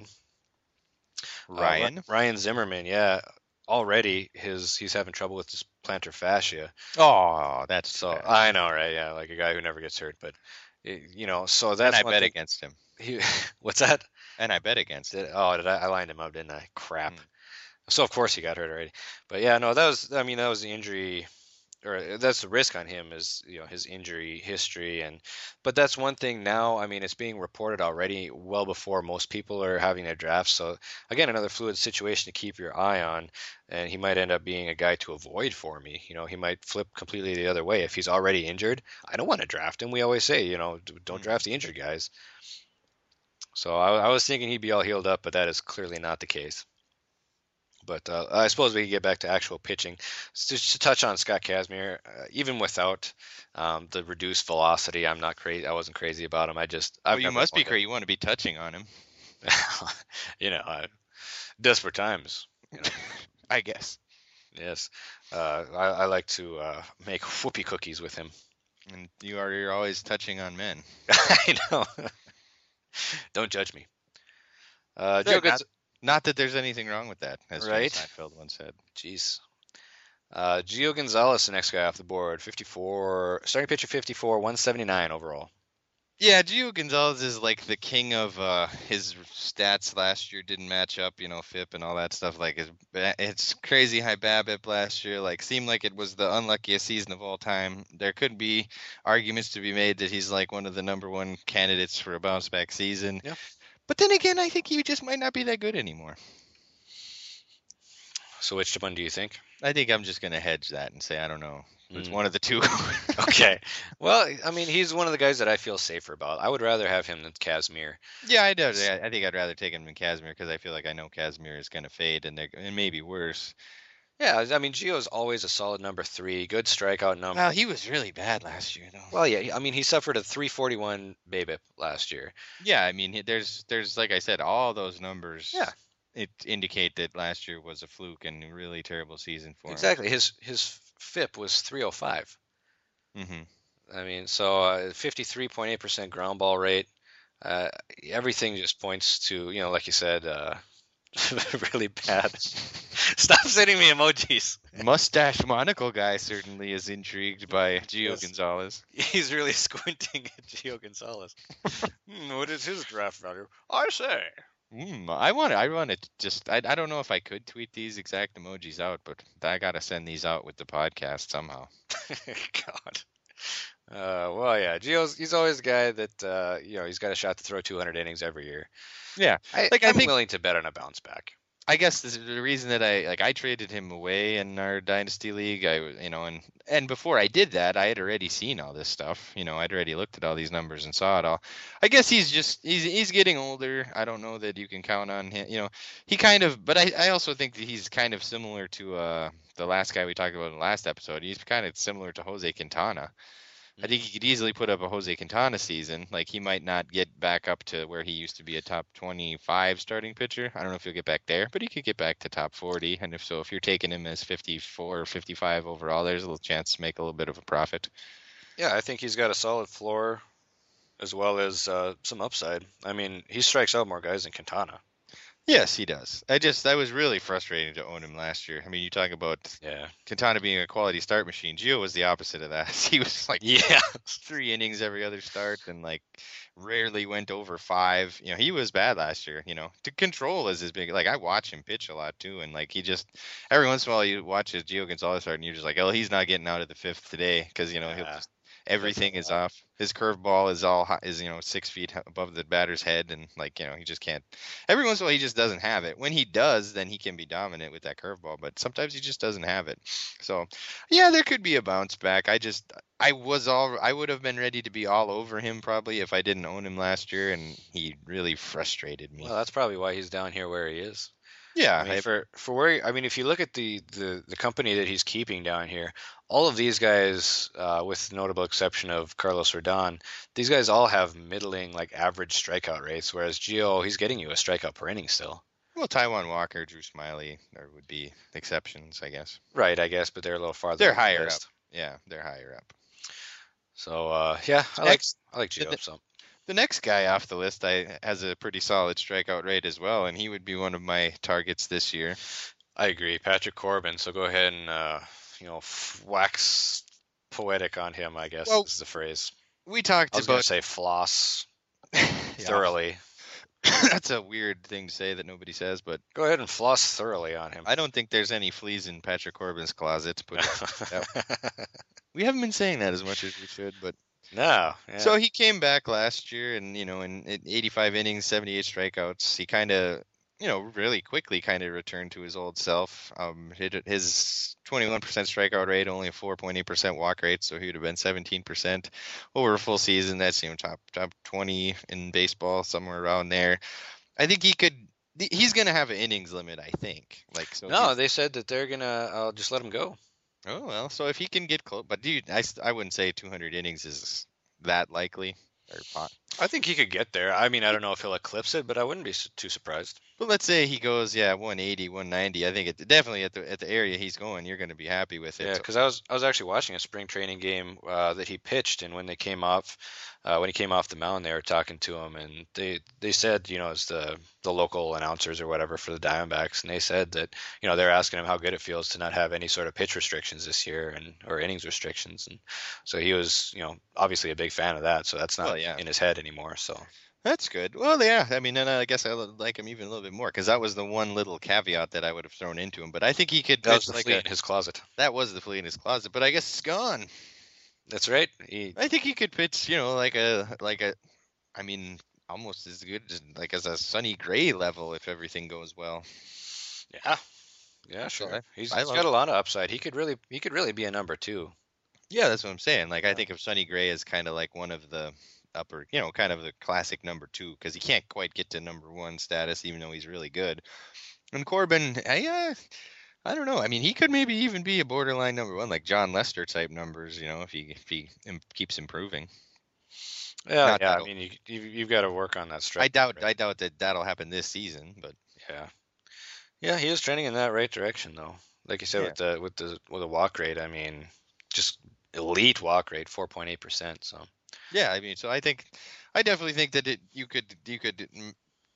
uh, Ryan? Ryan Zimmerman, yeah, already his he's having trouble with his plantar fascia. Oh, that's So bad. I know, right? Yeah, like a guy who never gets hurt, but it, you know, so and that's I one bet thing. against him. He, what's that? And I bet against Did, it. oh, did I, I lined him up, didn't I? Crap. Mm. So of course he got hurt already. But yeah, no, that was, I mean, that was the injury, or that's the risk on him is, you know, his injury history. And but that's one thing now. I mean, it's being reported already well before most people are having their drafts. So again, another fluid situation to keep your eye on. And he might end up being a guy to avoid for me. You know, he might flip completely the other way if he's already injured. I don't want to draft him. We always say, you know, d- don't Mm. draft the injured guys. So I, I was thinking he'd be all healed up, but that is clearly not the case. But uh, I suppose we can get back to actual pitching. So just to touch on Scott Kazmir, uh, even without um, the reduced velocity, I'm not crazy. I wasn't crazy about him. I just, I've Well, you never must be found it- crazy. You want to be touching on him, you know, uh, desperate times. You know, I guess. yes, uh, I, I like to uh, make whoopee cookies with him. And you are you're always touching on men. I know. Don't judge me. Uh, Joe Not, Gonz- not that there's anything wrong with that, as Jerry Right. Seinfeld once said. Jeez. Uh, Gio Gonzalez, the next guy off the board, fifty-four, starting pitcher fifty-four, one seventy-nine overall. Yeah, Gio Gonzalez is like the king of uh, his stats last year didn't match up, you know, F I P and all that stuff. Like his, ba- it's crazy high BABIP last year. Like seemed like it was the unluckiest season of all time. There could be arguments to be made that he's like one of the number one candidates for a bounce back season. Yeah. But then again, I think he just might not be that good anymore. So which one do you think? I think I'm just gonna hedge that and say I don't know. It's Mm. one of the two. Okay. Well, I mean, he's one of the guys that I feel safer about. I would rather have him than Casimir. Yeah, I do. Yeah, I think I'd rather take him than Casimir because I feel like I know Casimir is gonna fade and they're, and maybe worse. Yeah, I mean, Gio's always a solid number three, good strikeout number. Well, he was really bad last year, though. Well, yeah, I mean, he suffered a three forty-one BABIP last year. Yeah, I mean, he- there's there's like I said, all those numbers. Yeah. It indicate that last year was a fluke and a really terrible season for Exactly. His his F I P was three oh five. him. Mm-hmm. I mean, so uh, fifty-three point eight percent ground ball rate. Uh, everything just points to, you know, like you said, uh, really bad. Stop sending me emojis. Mustache monocle guy certainly is intrigued by Gio Yes. Gonzalez. He's really squinting at Gio Gonzalez. Hmm, what is his draft value? I say Mm, I want to. I want to just. I. I don't know if I could tweet these exact emojis out, but I gotta send these out with the podcast somehow. God. Uh, well, yeah, Gio's he's always the guy that uh, you know he's got a shot to throw two hundred innings every year. Yeah, I, like I I'm think. willing to bet on a bounce back. I guess this is the reason that I like I traded him away in our dynasty league. I was, you know, and and before I did that, I had already seen all this stuff. You know, I'd already looked at all these numbers and saw it all. I guess he's just he's he's getting older. I don't know that you can count on him. You know, he kind of, but I I also think that he's kind of similar to uh the last guy we talked about in the last episode. He's kind of similar to Jose Quintana. I think he could easily put up a Jose Quintana season. Like he might not get back up to where he used to be a top twenty-five starting pitcher. I don't know if he'll get back there, but he could get back to top forty. And if so, if you're taking him as fifty-four or fifty-five overall, there's a little chance to make a little bit of a profit. Yeah, I think he's got a solid floor as well as uh, some upside. I mean, he strikes out more guys than Quintana. Yes, he does. I just that was really frustrating to own him last year. I mean, you talk about Yeah. Quintana being a quality start machine. Gio was the opposite of that. He was like Yeah. three innings every other start and like rarely went over five. You know, he was bad last year. You know, to control is his big. Like I watch him pitch a lot too, and like he just every once in a while you watch his Gio Gonzalez start and you're just like, oh, he's not getting out of the fifth today because you know he'll Yeah. just everything is off. His curveball is all hi- is you know six feet h- above the batter's head, and like you know he just can't. Every once in a while he just doesn't have it. When he does, then he can be dominant with that curveball. But sometimes he just doesn't have it. So yeah, there could be a bounce back. I just I was all I would have been ready to be all over him probably if I didn't own him last year, and he really frustrated me. Well, that's probably why he's down here where he is. yeah, I mean, I- for for where I mean, if you look at the, the, the company that he's keeping down here, all of these guys, uh, with the notable exception of Carlos Rodon, these guys all have middling, like average strikeout rates. Whereas Gio, he's getting you a strikeout per inning still. well, Taiwan Walker, Drew Smiley, there would be exceptions, I guess. Right, I guess, but they're a little farther. They're up the higher list. up. Yeah, they're higher up. So uh, yeah, I like Next, I like the- Gio. So the next guy off the list I has a pretty solid strikeout rate as well, and he would be one of my targets this year. I agree, Patrick Corbin. So go ahead and uh, you know f- wax poetic on him. I guess Well, is the phrase. We talked I was going about to say floss Yeah. thoroughly. That's a weird thing to say that nobody says, but Go ahead and floss thoroughly on him. I don't think there's any fleas in Patrick Corbin's closet. But we haven't been saying that as much as we should. But no. Yeah. so he came back last year, and you know, in, in eighty-five innings, seventy-eight strikeouts, he kind of, you know, really quickly kind of returned to his old self. Um, hit his twenty-one percent strikeout rate, only a four point eight percent walk rate, so he would have been seventeen percent over a full season. That's, you know, top top twenty in baseball, somewhere around there. I think he could. He's gonna have an innings limit, I think. Like so. no, he's- they said that they're gonna. I'll just let him go. Oh well, so if he can get close, but dude, I, st- I wouldn't say two hundred innings is that likely. Or pot. I think he could get there. I mean, I don't know if he'll eclipse it, but I wouldn't be s- too surprised. But let's say he goes, yeah, one eighty, one ninety. I think it definitely at the at the area he's going, you're going to be happy with it. Yeah, So- because I was I was actually watching a spring training game uh, that he pitched, and when they came off, uh, when he came off the mound, they were talking to him, and they they said, you know, it's the the local announcers or whatever for the Diamondbacks, and they said that, you know, they're asking him how good it feels to not have any sort of pitch restrictions this year and or innings restrictions, and so he was, you know, obviously a big fan of that. So that's not Well, yeah. in his head anymore. So That's good. Well, yeah. I mean, and I guess I li- like him even a little bit more because that was the one little caveat that I would have thrown into him. But I think he could that was pitch the like flea a, in his closet. that was the flea in his closet. But I guess it's gone. That's right. He, I think he could pitch, you know, like a like a, I mean, almost as good as like as a Sonny Gray level if everything goes well. yeah, yeah, sure. I- He's, I he's love got a lot of upside. He could really he could really be a number two. Yeah, that's what I'm saying. Like I think of Sonny Gray as kind of like one of the upper, you know, kind of the classic number two because he can't quite get to number one status even though he's really good. And Corbin, I, uh, I don't know. I mean, he could maybe even be a borderline number one, like John Lester type numbers, you know, if he if he im- keeps improving. Yeah, Not yeah. that I mean, you, you you've got to work on that I strike. doubt rate. I doubt that that'll happen this season, but Yeah, yeah. He is trending in that right direction, though. Like you said, Yeah. with the with the with the walk rate. I mean, just elite walk rate, four point eight percent. So yeah, I mean, so I think I definitely think that it you could you could mm,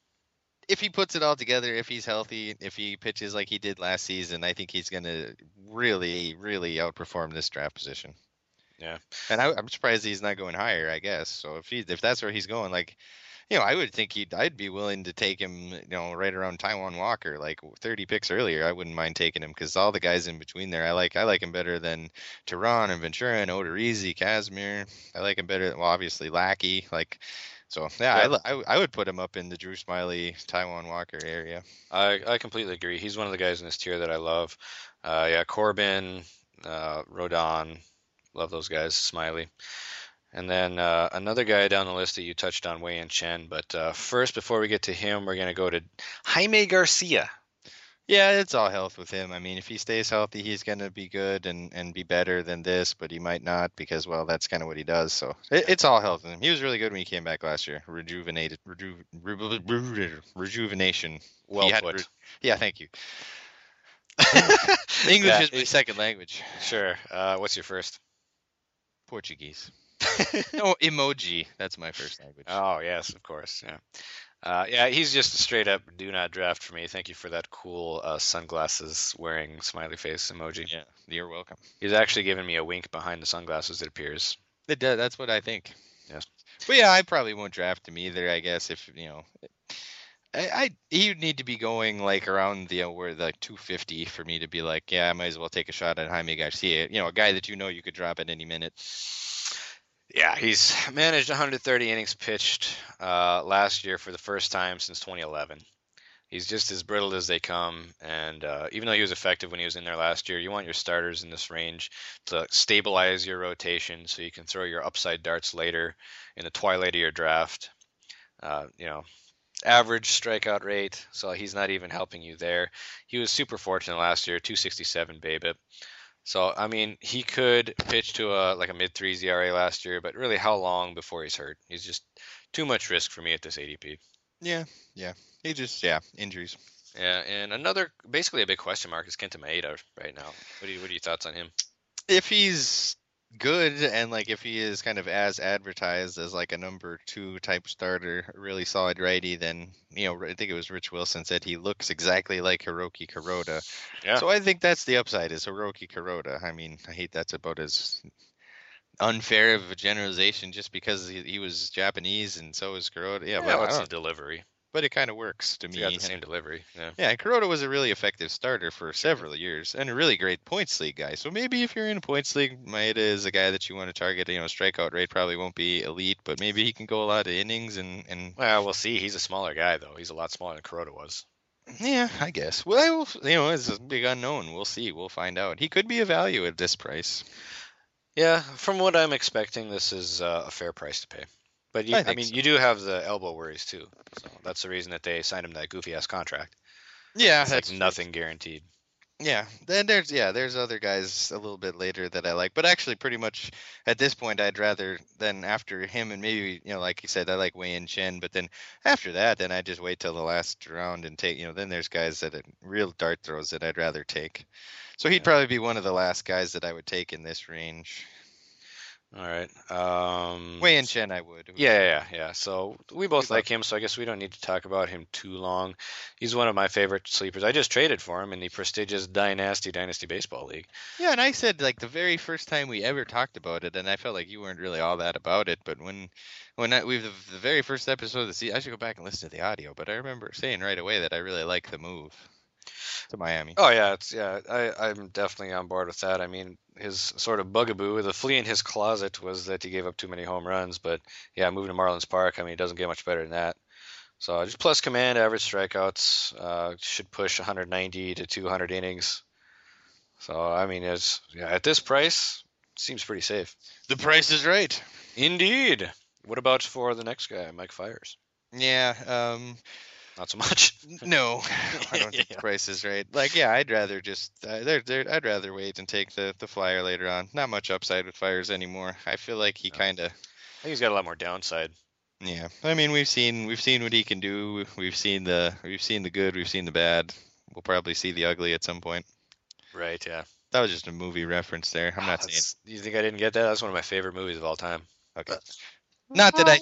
if he puts it all together, if he's healthy, if he pitches like he did last season, I think he's going to really, really outperform this draft position. Yeah. And I, I'm surprised he's not going higher. I guess so. If he, if that's where he's going, like, you know, I would think he'd, I'd be willing to take him, you know, right around Taiwan Walker, like thirty picks earlier. I wouldn't mind taking him because all the guys in between there, I like, I like him better than Tehran and Ventura and Odorizzi, Casimir. I like him better. Well, obviously Lackey, like, so yeah, I Yeah. li- I, w- I would put him up in the Drew Smiley, Taiwan Walker area. I, I completely agree. He's one of the guys in this tier that I love. Uh, yeah, Corbin, uh, Rodon, love those guys. Smiley. And then uh, another guy down the list that you touched on, Wei and Chen. But uh, first, before we get to him, we're going to go to Jaime Garcia. Yeah, it's all health with him. I mean, if he stays healthy, he's going to be good and, and be better than this, but he might not because, well, that's kind of what he does. So it, it's all health with him. He was really good when he came back last year. Rejuvenated, reju, reju, rejuvenation. Well He had put. re- yeah, thank you. English Yeah, is my it- second language. Sure. Uh, what's your first? Portuguese. No, emoji. That's my first language. Oh, yes, of course. Yeah. Uh, yeah, he's just a straight up do not draft for me. Thank you for that cool uh, sunglasses wearing smiley face emoji. Yeah, you're welcome. He's actually giving me a wink behind the sunglasses, it appears. It does, that's what I think. Yes. But yeah, I probably won't draft him either. I guess if you know, I, I he'd need to be going like around the uh, where like two fifty for me to be like, yeah, I might as well take a shot at Jaime Garcia. You know, a guy that you know you could drop at any minute. Yeah, he's managed one hundred thirty innings pitched uh, last year for the first time since twenty eleven. He's just as brittle as they come, and uh, even though he was effective when he was in there last year, you want your starters in this range to stabilize your rotation so you can throw your upside darts later in the twilight of your draft. Uh, you know, average strikeout rate, so he's not even helping you there. He was super fortunate last year, two sixty-seven BABIP. So I mean, he could pitch to a like a mid threes E R A last year, but really, how long before he's hurt? He's just too much risk for me at this A D P. Yeah, yeah. He just yeah injuries. Yeah, and another basically a big question mark is Kenta Maeda right now. What do you what are your thoughts on him? If he's good and like if he is kind of as advertised as like a number two type starter, a really solid righty, then you know I think it was Rich Wilson said he looks exactly like Hiroki Kuroda. Yeah. So I think that's the upside is Hiroki Kuroda. I mean, I hate that's about as unfair of a generalization just because he, he was Japanese and so is Kuroda. Yeah, Yeah, but, well, I it's don't- the delivery. but it kind of works to He me. got the same delivery. Yeah. Yeah, and Kuroda was a really effective starter for several years and a really great points league guy. So maybe if you're in a points league, Maeda is a guy that you want to target. You know, strikeout rate probably won't be elite, but maybe he can go a lot of innings and, and Well, we'll see. He's a smaller guy though. He's a lot smaller than Kuroda was. yeah, I guess. Well, I will, you know, it's a big unknown. We'll see. We'll find out. He could be a value at this price. Yeah, from what I'm expecting, this is uh, a fair price to pay. But you, I I, think mean, so. you do have the elbow worries too. So that's the reason that they signed him that goofy ass contract. Yeah, It's that's like nothing guaranteed. Yeah, then there's yeah, there's other guys a little bit later that I like, but actually pretty much at this point I'd rather than after him and maybe you know like you said I like Wei and Chen, but then after that then I just wait till the last round and take you know then there's guys that are real dart throws that I'd rather take. So he'd Yeah. probably be one of the last guys that I would take in this range. All right. Um, Wei and Chen I would. Yeah, yeah, yeah, yeah. So we both We love- like him, so I guess we don't need to talk about him too long. He's one of my favorite sleepers. I just traded for him in the prestigious Dynasty Dynasty Baseball League. Yeah, and I said like the very first time we ever talked about it, and I felt like you weren't really all that about it. But when, when I, we the, the very first episode of the season, I should go back and listen to the audio. But I remember saying right away that I really like the move to Miami. Oh yeah, it's yeah. I I'm definitely on board with that. I mean, his sort of bugaboo, the flea in his closet, was that he gave up too many home runs. But yeah, moving to Marlins Park, I mean, it doesn't get much better than that. So just plus command, average strikeouts, uh, should push one ninety to two hundred innings. So I mean, it's yeah, at this price, seems pretty safe. The price is right. Indeed. What about for the next guy, Mike Fiers? Yeah. Um. Not so much. No, I don't think Yeah. the price is right. Like, yeah, I'd rather just uh, there, there. I'd rather wait and take the the flyer later on. Not much upside with Fires anymore. I feel like he No. kind of. I think he's got a lot more downside. Yeah. I mean, we've seen we've seen what he can do. We've seen the we've seen the good. We've seen the bad. We'll probably see the ugly at some point. Right, yeah. That was just a movie reference there. I'm not saying. That's- You think I didn't get that? That's one of my favorite movies of all time. Okay. Not that I.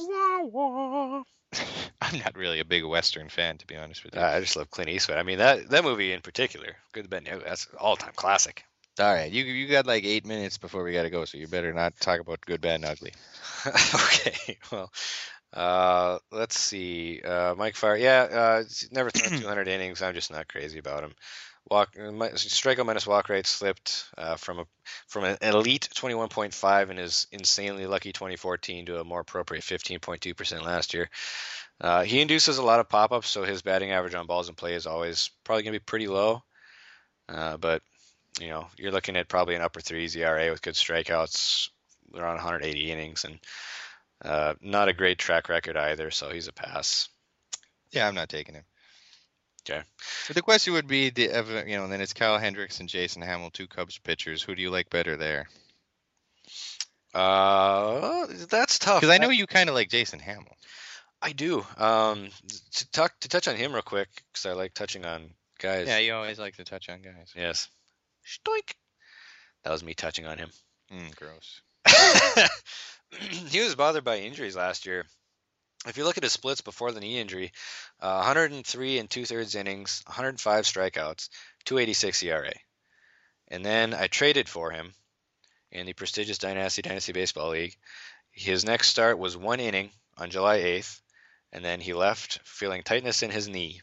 I'm not really a big Western fan, to be honest with you. I just love Clint Eastwood. I mean, that that movie in particular, Good, Bad, and Ugly, that's an all-time classic. All right, you you got like eight minutes before we got to go, so you better not talk about good, bad, and ugly. Okay, well, Uh, let's see. Uh, Mike Fire. Yeah, uh, he's never thrown two hundred innings. I'm just not crazy about him. Walk uh, mi- strikeout minus walk rate slipped uh, from a from an elite twenty-one point five in his insanely lucky twenty fourteen to a more appropriate fifteen point two percent last year. Uh, he induces a lot of pop-ups, so his batting average on balls in play is always probably going to be pretty low. Uh, but you know, you're looking at probably an upper threes E R A with good strikeouts, around one hundred eighty innings, and uh, not a great track record either. So he's a pass. Yeah, I'm not taking him. Okay. But the question would be, the, you know, then it's Kyle Hendricks and Jason Hamill, two Cubs pitchers. Who do you like better there? Uh, that's tough. Because I know you kind of like Jason Hamill. I do. Um, to talk to touch on him real quick, because I like touching on guys. Yeah, you always like to touch on guys. Yes. Stoik. That was me touching on him. Mm, gross. He was bothered by injuries last year. If you look at his splits before the knee injury, uh, one hundred three and two thirds innings, one hundred five strikeouts, two eighty-six E R A. And then I traded for him in the prestigious Dynasty Dynasty Baseball League. His next start was one inning on July eighth, and then he left feeling tightness in his knee.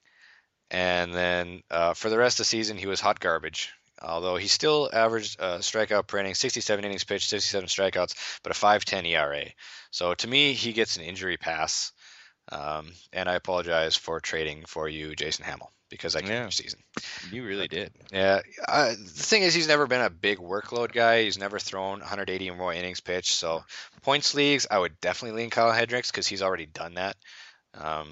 And then uh, for the rest of the season, he was hot garbage. Although he still averaged uh, strikeout per inning, sixty-seven innings pitched, sixty-seven strikeouts, but a five ten E R A. So to me, he gets an injury pass. Um, and I apologize for trading for you, Jason Hamill, because I can't Yeah. your season. You really did. Yeah, uh, the thing is, he's never been a big workload guy. He's never thrown one hundred eighty or more innings pitched. So points leagues, I would definitely lean Kyle Hendricks because he's already done that. Um,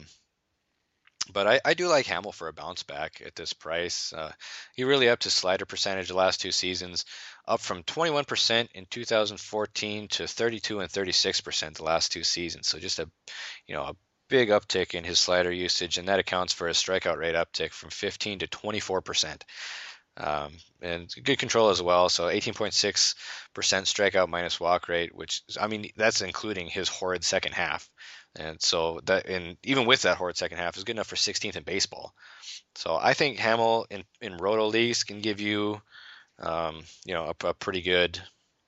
But I, I do like Hamill for a bounce back at this price. Uh, he really upped his slider percentage the last two seasons, up from twenty-one percent in two thousand fourteen to thirty-two and thirty-six percent the last two seasons. So just a, you know, a big uptick in his slider usage, and that accounts for his strikeout rate uptick from fifteen to twenty-four percent. Um, and good control as well. So eighteen point six percent strikeout minus walk rate, which I mean that's including his horrid second half. And so that, and even with that horrid second half, is good enough for sixteenth in baseball. So I think Hamill in, in roto leagues can give you, um, you know, a, a pretty good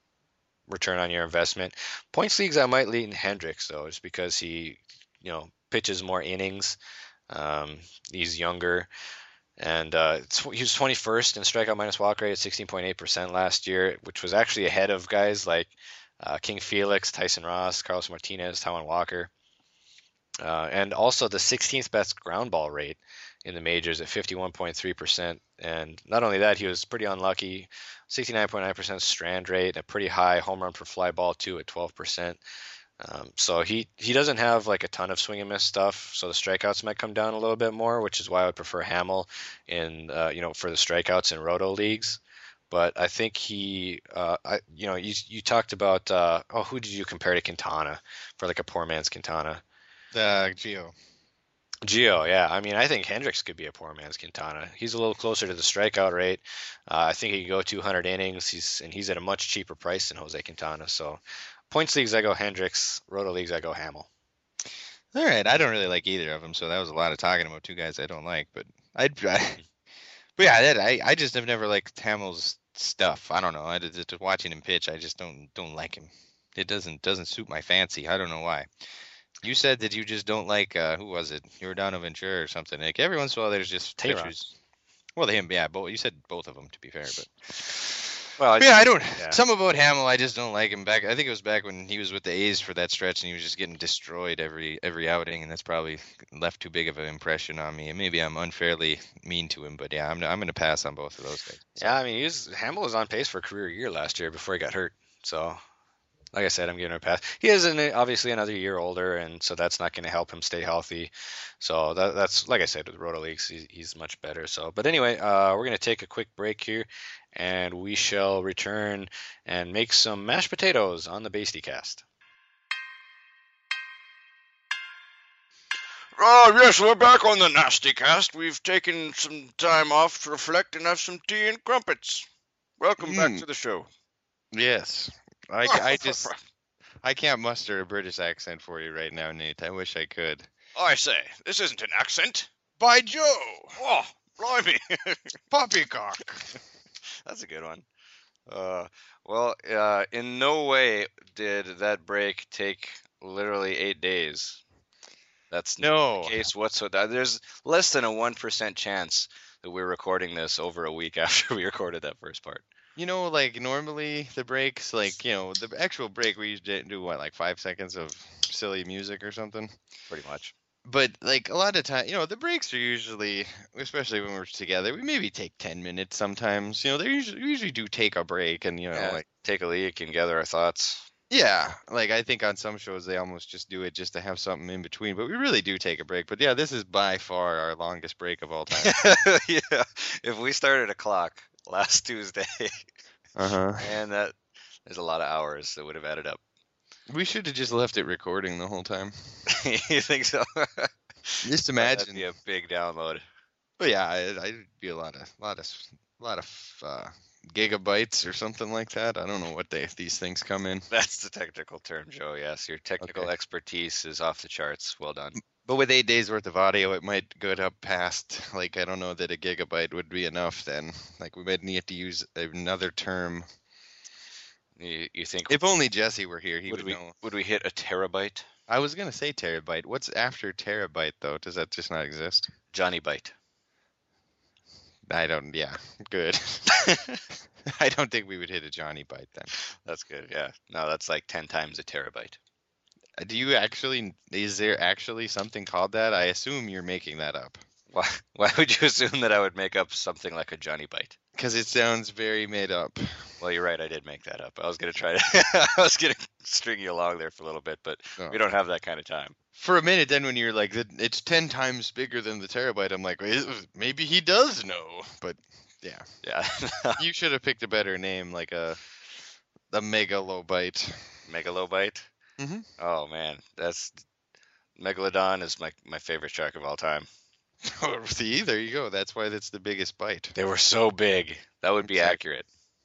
return on your investment. Points leagues, I might lean Hendricks though, just because he, you know, pitches more innings. Um, he's younger, and uh, he was twenty-first in strikeout minus walk rate at sixteen point eight percent last year, which was actually ahead of guys like uh, King Felix, Tyson Ross, Carlos Martinez, Taijuan Walker. Uh, and also the sixteenth best ground ball rate in the majors at fifty-one point three percent. And not only that, he was pretty unlucky, sixty-nine point nine percent strand rate, and a pretty high home run per fly ball too at twelve percent. Um, so he, he doesn't have like a ton of swing and miss stuff, so the strikeouts might come down a little bit more, which is why I would prefer Hamill in uh, you know for the strikeouts in roto leagues. But I think he, uh, I you know you you talked about uh, oh who did you compare to Quintana for like a poor man's Quintana? Uh, Gio. Gio, yeah. I mean, I think Hendricks could be a poor man's Quintana. He's a little closer to the strikeout rate. Uh, I think he could go two hundred innings. He's and he's at a much cheaper price than Jose Quintana. So, points leagues I go Hendricks. Roto leagues I go Hamill. All right, I don't really like either of them, so that was a lot of talking about two guys I don't like. But I'd, I, but yeah, that, I I just have never liked Hamill's stuff. I don't know. I just, just watching him pitch, I just don't don't like him. It doesn't doesn't suit my fancy. I don't know why. You said that you just don't like uh, who was it? Giordano Ventura or something. Like every once in a while, there's just Tayron. pitchers. Well, him, yeah. Both you said both of them to be fair, but Well, I, yeah, I don't. yeah. Some about Hamill, I just don't like him. Back, I think it was back when he was with the A's for that stretch, and he was just getting destroyed every every outing, and that's probably left too big of an impression on me. And maybe I'm unfairly mean to him, but yeah, I'm I'm going to pass on both of those guys. Yeah, I mean, he was, Hamill was on pace for a career year last year before he got hurt. So, like I said, I'm giving him a pass. He is an, obviously another year older, and so that's not going to help him stay healthy. So that, that's like I said with Roto Leagues, he's, he's much better. So, but anyway, uh, we're going to take a quick break here, and we shall return and make some mashed potatoes on the Basty Cast. Oh, yes, we're back on the Nasty Cast. We've taken some time off to reflect and have some tea and crumpets. Welcome back Mm. to the show. Yes, I, I just I can't muster a British accent for you right now, Nate. I wish I could. I say, this isn't an accent. By Joe! Oh, blimey. Poppycock. That's a good one. Uh, well, uh, in no way did that break take literally eight days. That's No. not the case whatsoever. There's less than a one percent chance that we're recording this over a week after we recorded that first part. You know, like normally the breaks, like, you know, the actual break, we usually do what, like five seconds of silly music or something? Pretty much. But like a lot of time, you know, the breaks are usually, especially when we're together, we maybe take ten minutes sometimes. You know, they usually we usually do take a break, and you know, Yeah, like take a leak and gather our thoughts. yeah, like I think on some shows they almost just do it just to have something in between, but we really do take a break. But yeah, this is by far our longest break of all time. Yeah, if we started a clock last Tuesday, Uh huh. and that there's a lot of hours that would have added up. We should have just left it recording the whole time. You think so? Just That'd imagine. be a big download. But yeah, it, it'd be a lot of, lot of, lot of uh, gigabytes or something like that. I don't know what they these things come in. That's the technical term, Joe. Yes, your technical Okay. expertise is off the charts. Well done. But with eight days worth of audio, it might go up past, like, I don't know that a gigabyte would be enough then. Like, we might need to use another term. You, you think If only Jesse were here, he would would we know. would we hit a terabyte? I was going to say terabyte. What's after terabyte, though? Does that just not exist? Johnny Byte. I don't, yeah, good. I don't think we would hit a Johnny byte then. That's good. Yeah. No, that's like ten times a terabyte. Uh, Do you actually, is there actually something called that? I assume you're making that up. Why? Why would you assume that I would make up something like a Johnny Byte? Because it sounds very made up. Well, you're right. I did make that up. I was gonna try to. I was gonna string you along there for a little bit, but Oh. we don't have that kind of time. For a minute, then when you're like, "That- it's ten times bigger than the terabyte, I'm like, "Wait, maybe he does know. But yeah, Yeah. you should have picked a better name, like a a megalobyte. Megalobyte. Mhm. Oh man, that's Megalodon is my my favorite shark of all time. See, there you go. That's why that's the biggest bite. They were so big. That would be Exactly. accurate.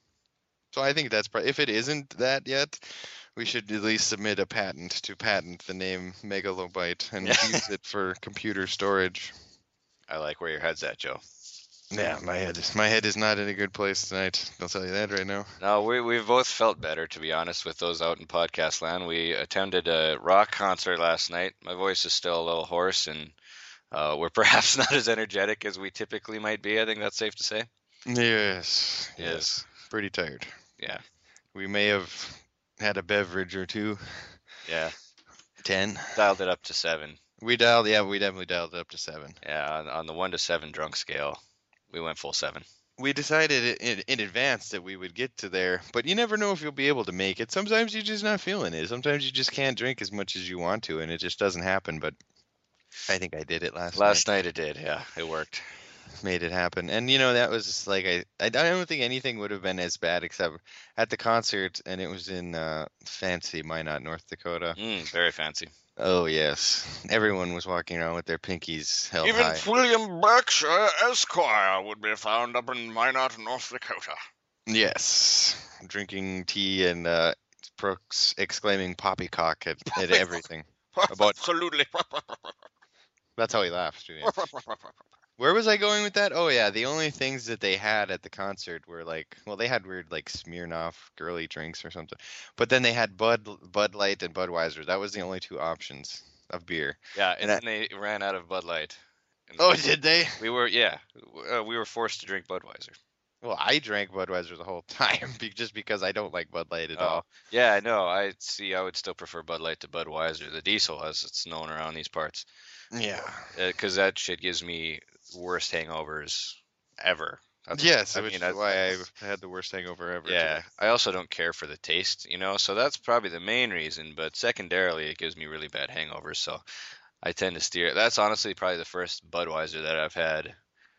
So I think that's probably, if it isn't that yet, we should at least submit a patent to patent the name megalobyte and Yeah. use it for computer storage. I like where your head's at, Joe. Yeah, my head is my head is not in a good place tonight. I'll tell you that right now. No, we we've both felt better, to be honest, with those out in podcast land. We attended a rock concert last night. My voice is still a little hoarse, and uh, we're perhaps not as energetic as we typically might be. I think that's safe to say. Yes, yes, Yes. pretty tired. Yeah. We may have had a beverage or two. Yeah. Ten. Dialed it up to seven. We dialed, yeah, we definitely dialed it up to seven. Yeah, on, on the one to seven drunk scale, we went full seven. We decided in, in advance that we would get to there, but you never know if you'll be able to make it. Sometimes you're just not feeling it. Sometimes you just can't drink as much as you want to, and it just doesn't happen. But I think I did it last, Last night it did. Yeah, it worked. night. Made it happen, and you know that was like I. I don't think anything would have been as bad except at the concert, and it was in uh, fancy Minot, North Dakota. Mm, very fancy. Oh yes, everyone was walking around with their pinkies held Even high. William Berkshire Esquire would be found up in Minot, North Dakota. Yes, drinking tea and uh, Brooks exclaiming "poppycock" at, at everything. About- Absolutely. That's how he laughs too. Yeah. Where was I going with that? Oh yeah, the only things that they had at the concert were like, well, they had weird like Smirnoff girly drinks or something, but then they had Bud Bud Light and Budweiser. That was the only two options of beer. Yeah, and And then they ran out of Bud Light. And Oh, did they? we were yeah, uh, we were forced to drink Budweiser. Well, I drank Budweiser the whole time be- just because I don't like Bud Light at Oh, all. yeah, I know. I see. I would still prefer Bud Light to Budweiser, the Diesel, as it's known around these parts, Yeah. because that shit gives me worst hangovers ever. That's- Yes, I which mean, is that's- why that's- I had the worst hangover ever. Yeah, too. I also don't care for the taste, you know, so that's probably the main reason. But secondarily, it gives me really bad hangovers, so I tend to steer. That's honestly probably the first Budweiser that I've had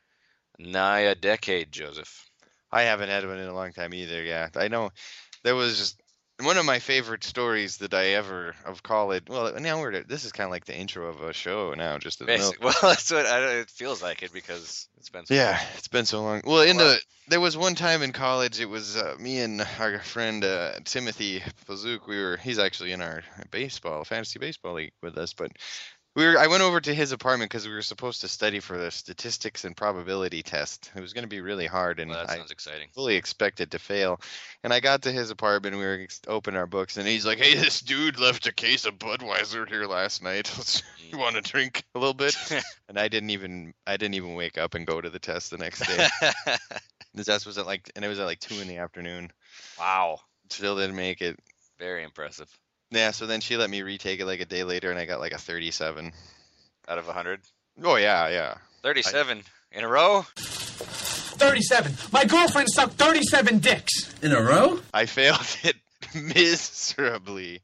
nigh a decade, Joseph. I haven't had one in a long time either. Yeah, I know. There was just one of my favorite stories that I ever of college. Well, now we're this is kind of like the intro of a show now. Just in the middle. Basic, well, that's what I, it feels like it because it's been so Yeah, it's been so long. Well, in Well- the there was one time in college. It was uh, me and our friend uh, Timothy Pazook. We were he's actually in our baseball fantasy baseball league with us, but We were. I went over to his apartment because we were supposed to study for the statistics and probability test. It was going to be really hard, and Well, that I sounds exciting. fully expected to fail. And I got to his apartment. We were ex- open our books, and he's like, "Hey, this dude left a case of Budweiser here last night. Let's, you want to drink a little bit?" And I didn't even. I didn't even wake up and go to the test the next day. The test was at like, and it was at like two in the afternoon. Wow. Still didn't make it. Very impressive. Yeah. So then she let me retake it like a day later, and I got like a thirty-seven. Out of one hundred? Oh yeah, yeah. thirty-seven in a row? thirty-seven. My girlfriend sucked thirty-seven dicks. In a row? I failed it miserably.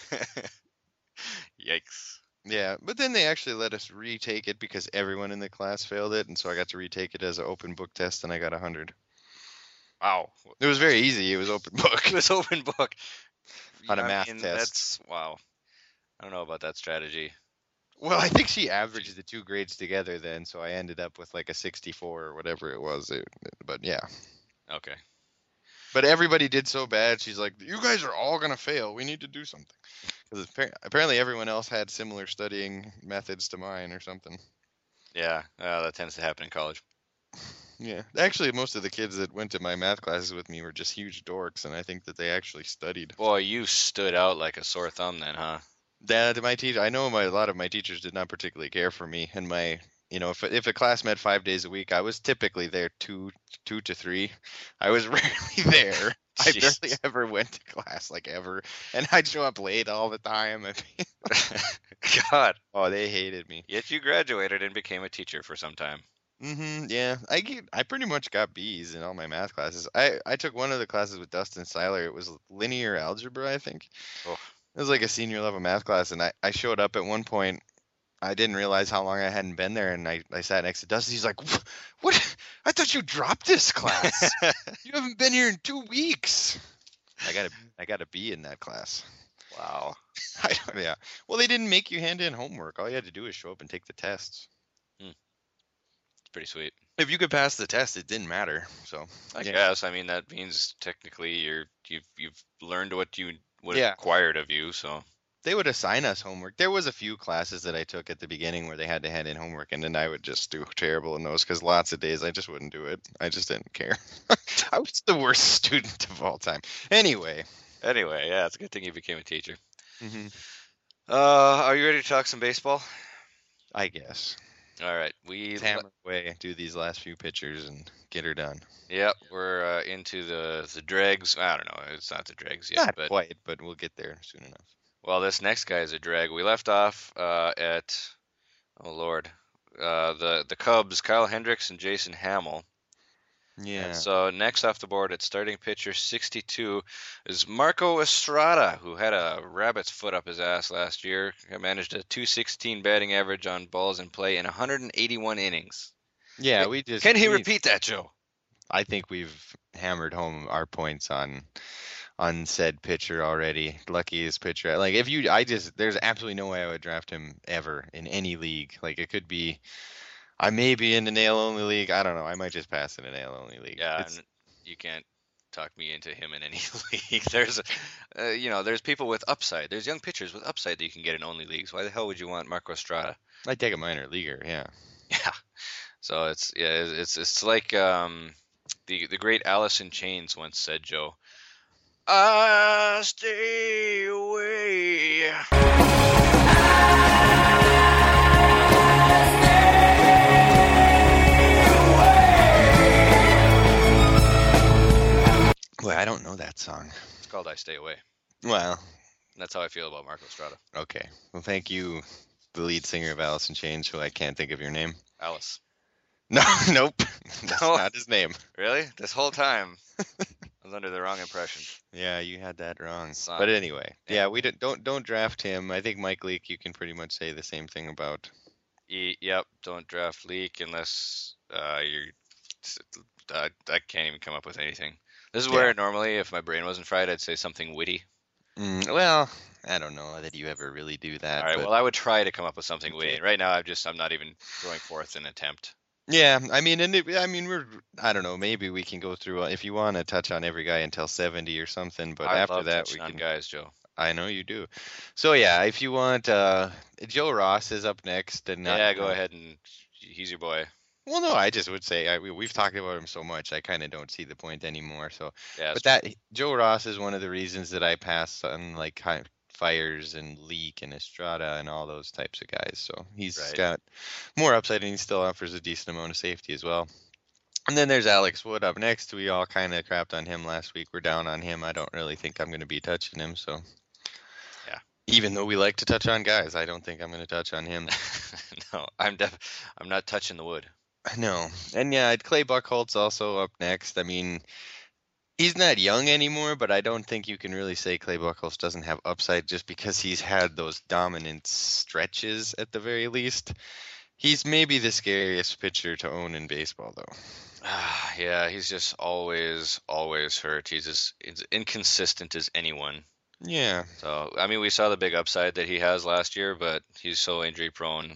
Yikes. Yeah, but then they actually let us retake it because everyone in the class failed it, and so I got to retake it as an open book test, and I got one hundred. Wow. It was very easy. It was open book. It was open book. On a I math mean, test. That's, wow. I don't know about that strategy. Well, I think she averaged the two grades together then, so I ended up with like a sixty-four or whatever it was. It, but yeah. Okay. But everybody did so bad. She's like, "You guys are all gonna fail. We need to do something." Because apparently everyone else had similar studying methods to mine or something. Yeah, uh, that tends to happen in college. Yeah, actually, most of the kids that went to my math classes with me were just huge dorks, and I think that they actually studied. Boy, you stood out like a sore thumb then, huh? That my teacher, I know my a lot of my teachers did not particularly care for me, and my, you know, if if a class met five days a week, I was typically there two two to three. I was rarely there. I Jesus. barely ever went to class, like ever, and I'd show up late all the time. I mean, God. oh, they hated me. Yet you graduated and became a teacher for some time. Hmm yeah, I get, I pretty much got B's in all my math classes. I I took one of the classes with Dustin Seiler. It was linear algebra, I think. Oh. It was like a senior level math class, and I, I showed up at one point. I didn't realize how long I hadn't been there, and I, I sat next to Dustin. He's like, "What? I thought you dropped this class. You haven't been here in two weeks." I got a I got a B in that class. Wow. I don't, yeah. Well, they didn't make you hand in homework. All you had to do was show up and take the tests. It's pretty sweet. If you could pass the test, it didn't matter. So I yeah. guess. I mean, that means technically you're you've you've learned what you would Yeah. have required of you. So They would assign us homework. There was a few classes that I took at the beginning where they had to hand in homework, and then I would just do terrible in those because lots of days I just wouldn't do it. I just didn't care. I was the worst student of all time. Anyway. anyway, yeah, it's a good thing you became a teacher. hmm Uh, are you ready to talk some baseball? I guess. All right, we Let's hammer away, do these last few pictures, and get her done. Yep, we're uh, into the the dregs. I don't know, it's not the dregs yet, Not but quite, but we'll get there soon enough. well, this next guy is a drag. We left off uh, at oh lord, uh, the the Cubs, Kyle Hendricks and Jason Hamill. Yeah. And so next off the board at starting pitcher sixty-two is Marco Estrada, who had a rabbit's foot up his ass last year. He managed a two sixteen batting average on balls in play in one hundred eighty-one innings. yeah, we just. Can he we- repeat that, Joe? I think we've hammered home our points on on said pitcher already. Luckiest pitcher. Like if you, I just there's absolutely no way I would draft him ever in any league. Like it could be, I may be in the nail only league. I don't know. I might just pass in a nail only league. Yeah, It's- and you can't talk me into him in any league. There's, uh, you know, there's people with upside. There's young pitchers with upside that you can get in only leagues. Why the hell would you want Marco Estrada? I'd take a minor leaguer. Yeah. Yeah. So it's yeah, it's it's like um the the great Alice in Chains once said, Joe. I stay away. Well, I don't know that song. It's called I Stay Away. Well, And that's how I feel about Marco Estrada. okay. Well, thank you, the lead singer of Alice in Chains, who I can't think of your name. Alice. No, nope. That's No. not his name. Really? This whole time I was under the wrong impression. Yeah, you had that wrong. Son. But anyway, Yeah. yeah, we don't don't don't draft him. I think Mike Leake, you can pretty much say the same thing about. E- yep, don't draft Leak unless uh, you're. I, I can't even come up with anything. This is Yeah. where normally, if my brain wasn't fried, I'd say something witty. Mm, well, I don't know that you ever really do that. All right, but- well, I would try to come up with something witty. Okay. Right now, I'm just I'm not even going forth an attempt. yeah, I mean, and it, I mean, we're I don't know. Maybe we can go through uh, if you want to touch on every guy until seventy or something. But I after love that, we touching on can. guys, Joe. I know you do. So yeah, if you want, uh, Joe Ross is up next, and not, Yeah, go ahead and he's your boy. Well, no, I just would say I, we, we've talked about him so much, I kind of don't see the point anymore. So, Yeah, but that Joe Ross is one of the reasons that I pass on like Hi- Fires and Leak and Estrada and all those types of guys. So he's Right. got more upside, and he still offers a decent amount of safety as well. And then there's Alex Wood up next. We all kind of crapped on him last week. We're down on him. I don't really think I'm going to be touching him. So, Yeah. Even though we like to touch on guys, I don't think I'm going to touch on him. no, I'm def- I'm not touching the wood. No. And yeah, Clay Buchholz also up next. I mean, he's not young anymore, but I don't think you can really say Clay Buchholz doesn't have upside just because he's had those dominant stretches at the very least. He's maybe the scariest pitcher to own in baseball, though. Ah, yeah, he's just always, always hurt. He's as, as inconsistent as anyone. Yeah. So, I mean, we saw the big upside that he has last year, but he's so injury prone.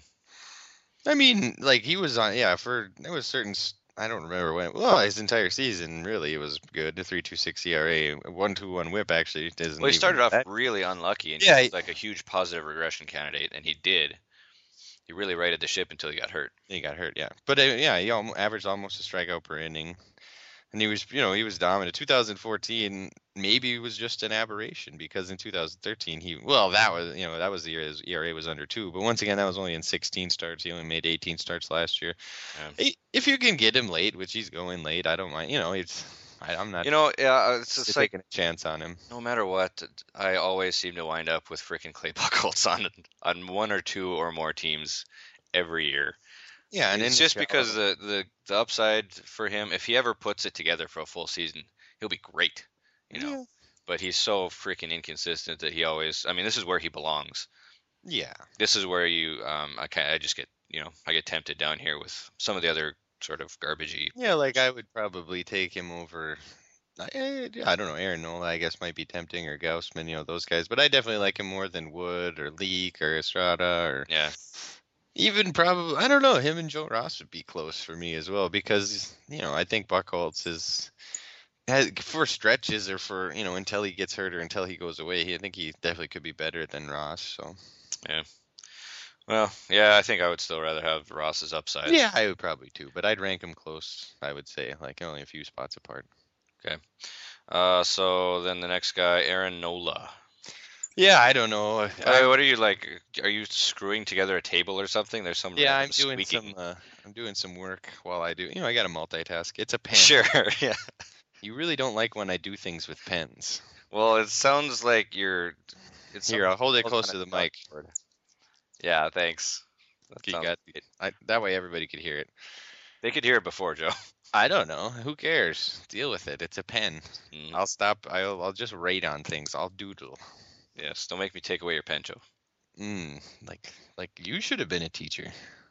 I mean, like he was on, yeah, for there was certain, s- I don't remember when. Well, his entire season really it was good. The three two six E R A, one two one WHIP actually isn't. Well, he even started off that- really unlucky, and Yeah, he he- was like a huge positive regression candidate, and he did. He really righted the ship until he got hurt. He got hurt, yeah. But uh, yeah, he almo- averaged almost a strikeout per inning, and he was, you know, he was dominant. two thousand fourteen maybe it was just an aberration because in two thousand thirteen he, well, that was, you know, that was the year his E R A was under two. But once again, that was only in sixteen starts. He only made eighteen starts last year. Yeah. He- If you can get him late, which he's going late, I don't mind. You know, it's, I, I'm not You know, yeah, it's just like taking a chance on him. no matter what, I always seem to wind up with freaking Clay Buchholz on on one or two or more teams every year. Yeah, and it's in just because the, the the upside for him, if he ever puts it together for a full season, he'll be great. You know, Yeah. but he's so freaking inconsistent that he always. I mean, this is where he belongs. Yeah. This is where you. Um, I kind I just get you know I get tempted down here with some of the other sort of garbagey. Yeah, like I would probably take him over. I, I don't know. Aaron Nola, I guess, might be tempting, or Gaussman, you know, those guys. But I definitely like him more than Wood or Leak or Estrada or Yeah. even probably. I don't know. Him and Joe Ross would be close for me as well because you know I think Buchholz is has, for stretches or for you know until he gets hurt or until he goes away. He, I think he definitely could be better than Ross. So Well, yeah, I think I would still rather have Ross's upside. yeah, I would probably too. But I'd rank him close. I would say like only a few spots apart. Uh, so then the next guy, Aaron Nola. Yeah, I don't know. Uh, I- what are you like? Are you screwing together a table or something? There's some. Yeah, like, I'm doing squeaking. some. Uh, I'm doing some work while I do. You know, I got to multitask. It's a pen. Sure. Yeah. You really don't like when I do things with pens. Well, it sounds like you're. It's Here, I'll hold it sounds close to kinda the mic. awkward. Yeah, thanks. That You sounds got- great. I, that way everybody could hear it. They could hear it before, Joe. I don't know. Who cares? Deal with it. It's a pen. Mm, I'll stop. I'll, I'll just rate on things. I'll doodle. yes. Don't make me take away your pen, Joe. Mm, like like you should have been a teacher.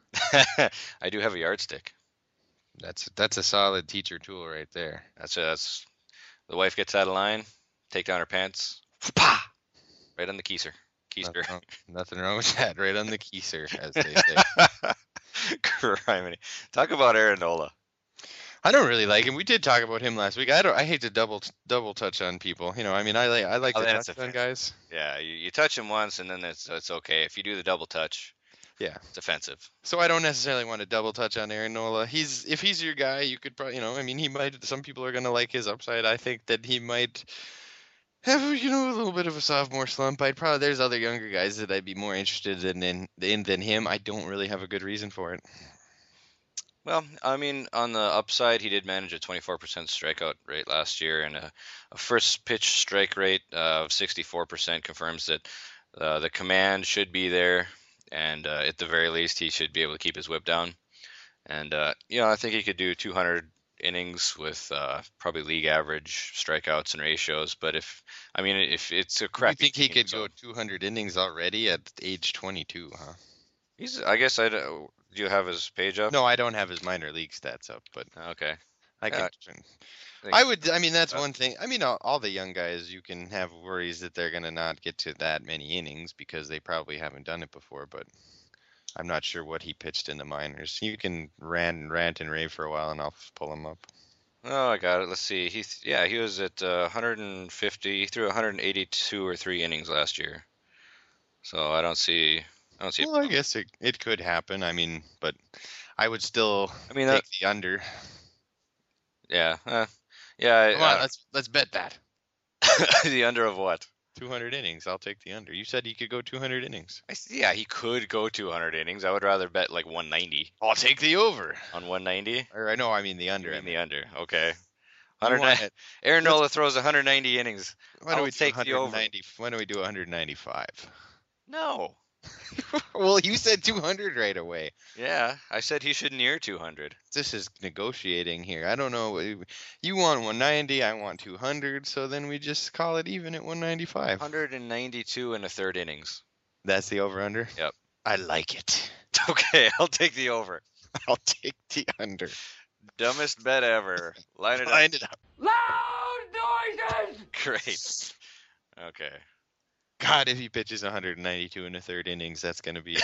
I do have a yardstick. That's that's a solid teacher tool right there. That's that's. The wife gets out of line, take down her pants, pa, right on the keister. Keister. Nothing wrong, nothing wrong with that. Right on the keister, as they say. Criminy. Talk about Aaron Nola. I don't really like him. We did talk about him last week. I don't. I hate to double double touch on people. You know, I mean, I like I like Oh, to then it's touch on offensive. guys. Yeah, you, you touch him once and then it's it's okay. If you do the double touch, Yeah. it's offensive. So I don't necessarily want to double touch on Aaron Nola. He's if he's your guy, you could probably, you know, I mean, he might. Some people are gonna like his upside. I think that he might have, you know, a little bit of a sophomore slump. I'd probably there's other younger guys that I'd be more interested in in, in than him. I don't really have a good reason for it. Well, I mean, on the upside, he did manage a twenty-four percent strikeout rate last year, and a, a first pitch strike rate uh, of sixty-four percent confirms that uh, the command should be there, and uh, at the very least, he should be able to keep his whip down. And uh, you know, I think he could do two hundred innings with uh, probably league average strikeouts and ratios. But if I mean, if it's a You crappy, think he team, could so- go two hundred innings already at age twenty-two, huh? He's. I guess I. Do you have his page up? No, I don't have his minor league stats up, but Okay. I Yeah, could. think- I would. I mean, that's Uh, one thing. I mean, all, all the young guys, you can have worries that they're gonna not get to that many innings because they probably haven't done it before. But I'm not sure what he pitched in the minors. You can rant, rant and rave for a while, and I'll f- pull him up. Oh, I got it. Let's see. He, th- yeah, he was at uh, one hundred fifty. He threw one hundred eighty-two or three innings last year. So I don't see. I don't see. a Well, I problem. guess it, it could happen. I mean, but I would still I mean, take that, the under. yeah, uh, yeah. I, Come I on, don't- let's let's bet that. the under of what? two hundred innings. I'll take the under. You said he could go two hundred innings. I s- yeah, he could go two hundred innings. I would rather bet like one ninety I'll take the over. on one ninety. Or I know, I mean the under. You're I in mean, the under. Okay. You want one hundred it- Aaron let's- Nola throws one hundred ninety innings. Why don't I'll we do take the over. one ninety? Why don't we do one ninety-five? No. Well, you said two hundred right away. Yeah, I said he should near two hundred. This is negotiating here. I don't know. You want one ninety, I want two hundred, so then we just call it even at one ninety-five. one hundred ninety-two in a third innings. That's the over under? Yep. I like it. Okay, I'll take the over. I'll take the under. Dumbest bet ever. Line it up. Line it up. Loud noises! Great. Okay. God, if he pitches one ninety-two in the third innings, that's going to be.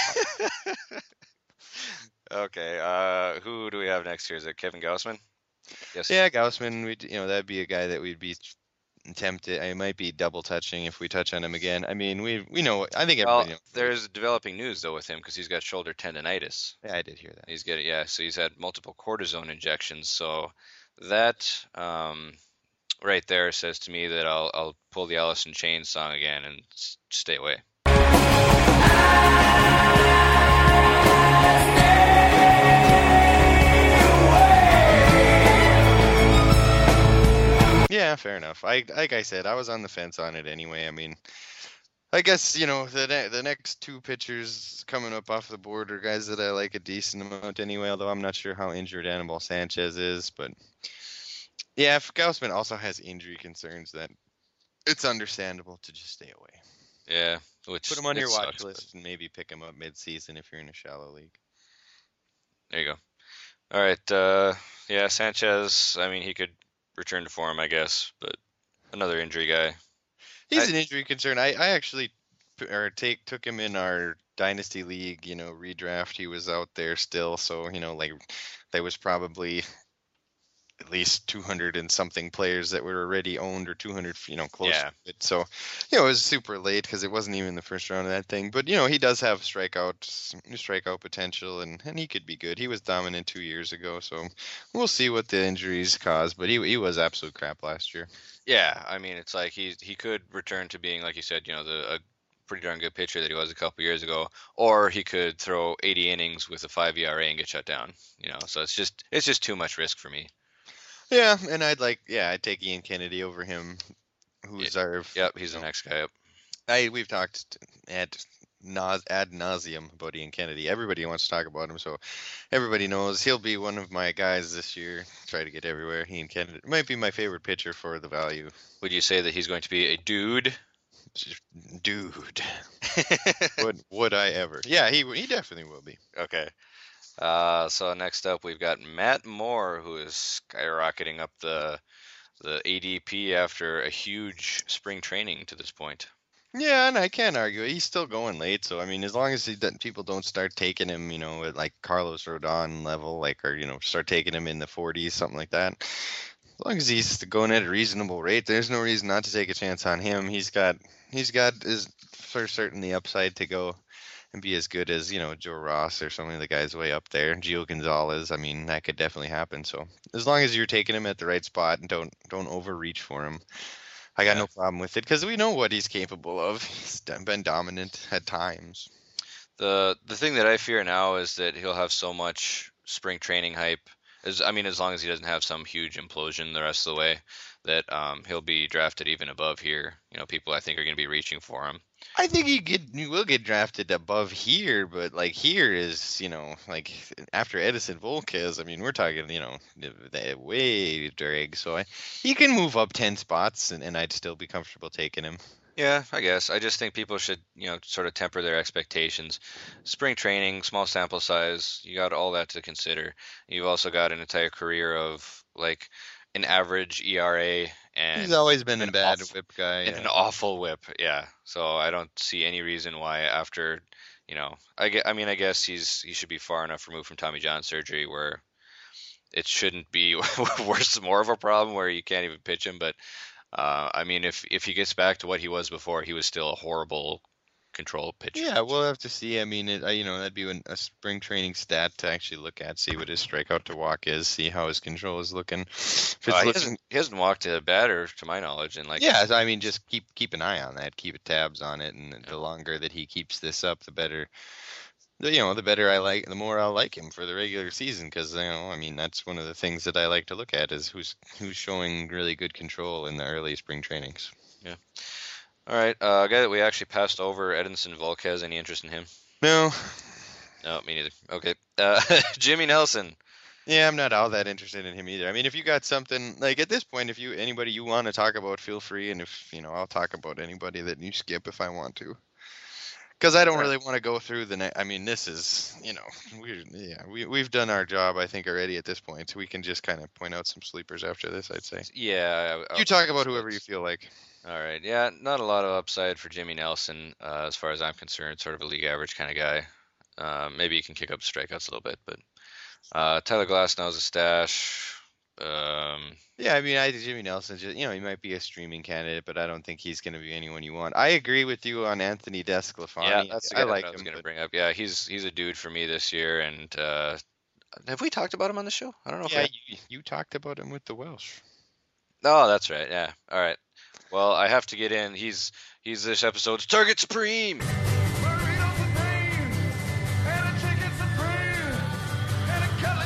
Okay. Uh, who do we have next here? Is it Kevin Gaussman? Yes. Yeah, Gaussman, we you know that'd be a guy that we'd be tempted. I might be double touching if we touch on him again. I mean, we we know. I think Well, everybody. knows. there's developing news though with him because he's got shoulder tendonitis. Yeah, I did hear that. He's getting yeah, so he's had multiple cortisone injections. So that um, right there says to me that I'll I'll pull the Alice in Chains song again and s- stay away. Yeah, fair enough. I like I said, I was on the fence on it anyway. I mean, I guess you know the ne- the next two pitchers coming up off the board are guys that I like a decent amount anyway. Although I'm not sure how injured Anibal Sanchez is, but yeah, if Gaussman also has injury concerns, then it's understandable to just stay away. Yeah, which Put him on it your watch sucks, but list and maybe pick him up mid-season if you're in a shallow league. There you go. All right. Uh, yeah, Sanchez. I mean, he could return to form, I guess, but another injury guy. He's I- an injury concern. I, I actually p- or take took him in our dynasty league, you know, redraft. He was out there still, so you know, like there was probably at least two hundred and something players that were already owned or two hundred, you know, close Yeah. to it. So, you know, it was super late because it wasn't even the first round of that thing. But you know, he does have strikeout strikeout potential, and, and he could be good. He was dominant two years ago, so we'll see what the injuries cause. But he he was absolute crap last year. Yeah, I mean, it's like he he could return to being, like you said, you know, the a pretty darn good pitcher that he was a couple years ago, or he could throw eighty innings with a five E R A and get shut down. You know, so it's just it's just too much risk for me. Yeah, and I'd like, yeah, I'd take Ian Kennedy over him, who's our. Yep, he's you the know, next guy up. I we've talked ad nause ad nauseum about Ian Kennedy. Everybody wants to talk about him, so everybody knows he'll be one of my guys this year. Try to get everywhere. Ian Kennedy might be my favorite pitcher for the value. Would you say that he's going to be a dude? Dude, would would I ever? Yeah, he he definitely will be. Okay. Uh, so next up we've got Matt Moore, who is skyrocketing up the the A D P after a huge spring training to this point. Yeah, and I can't argue. He's still going late, so I mean, as long as he doesn't, people don't start taking him, you know, at like Carlos Rodon level, like, or you know, start taking him in the forties, something like that. As long as he's going at a reasonable rate, there's no reason not to take a chance on him. He's got he's got is for certain the upside to go and be as good as, you know, Joe Ross or some of the guys way up there. Gio Gonzalez, I mean, that could definitely happen. So as long as you're taking him at the right spot and don't don't overreach for him, I got Yeah. no problem with it because we know what he's capable of. He's done- been dominant at times. The the thing that I fear now is that he'll have so much spring training hype. As I mean, as long as he doesn't have some huge implosion the rest of the way, that um, he'll be drafted even above here. You know, people I think are going to be reaching for him. I think he get he will get drafted above here, but like here is, you know, like after Edison Volquez, I mean, we're talking, you know, the- the way drag. So I, he can move up ten spots, and, and I'd still be comfortable taking him. Yeah, I guess. I just think people should, you know, sort of temper their expectations. Spring training, small sample size, you got all that to consider. You've also got an entire career of like an average E R A and He's always been a an bad awful- whip guy. and yeah. an awful whip. Yeah. So I don't see any reason why after, you know, I get, I mean, I guess he's he should be far enough removed from Tommy John surgery where it shouldn't be worse, more of a problem where you can't even pitch him. But uh, I mean, if if he gets back to what he was before, he was still a horrible control pitcher. Yeah, we'll have to see. I mean, it, uh, you know, that'd be an, a spring training stat to actually look at, see what his strikeout to walk is, see how his control is looking. If it's Uh, he, looking hasn't, he hasn't walked a batter, to my knowledge, and like yeah, I mean, just keep keep an eye on that, keep tabs on it, and the longer that he keeps this up, the better. The, you know, the better I like, the more I'll like him for the regular season, because you know, I mean, that's one of the things that I like to look at is who's who's showing really good control in the early spring trainings. Yeah. All right, uh, a guy that we actually passed over, Edinson Volquez. Any interest in him? No, No, me neither. Okay, uh, Jimmy Nelson. yeah, I'm not all that interested in him either. I mean, if you got something like at this point, if you anybody you want to talk about, feel free, and if you know, I'll talk about anybody that you skip if I want to. Because I don't really want to go through the. Ne- I mean, this is, you know, we yeah, we we've done our job, I think, already at this point. So we can just kind of point out some sleepers after this, I'd say. Yeah. I- You talk about whoever you feel like. All right. Yeah, not a lot of upside for Jimmy Nelson, uh, as far as I'm concerned. Sort of a league average kind of guy. Uh, maybe he can kick up strikeouts a little bit, but uh, Tyler Glasnow's a stash. Um, Yeah, I mean, I Jimmy Nelson, just, you know, he might be a streaming candidate, but I don't think he's going to be anyone you want. I agree with you on Anthony Desclafani. yeah, that's the guy I that like I was him. going to But, bring up. Yeah, he's he's a dude for me this year. And uh, have we talked about him on the show? I don't know. If yeah, we you, you talked about him with the Welsh. Oh, that's right. Yeah. All right. Well, I have to get in. He's he's this episode's Target Supreme. Burrito Supreme, and a chicken supreme, and a cutlet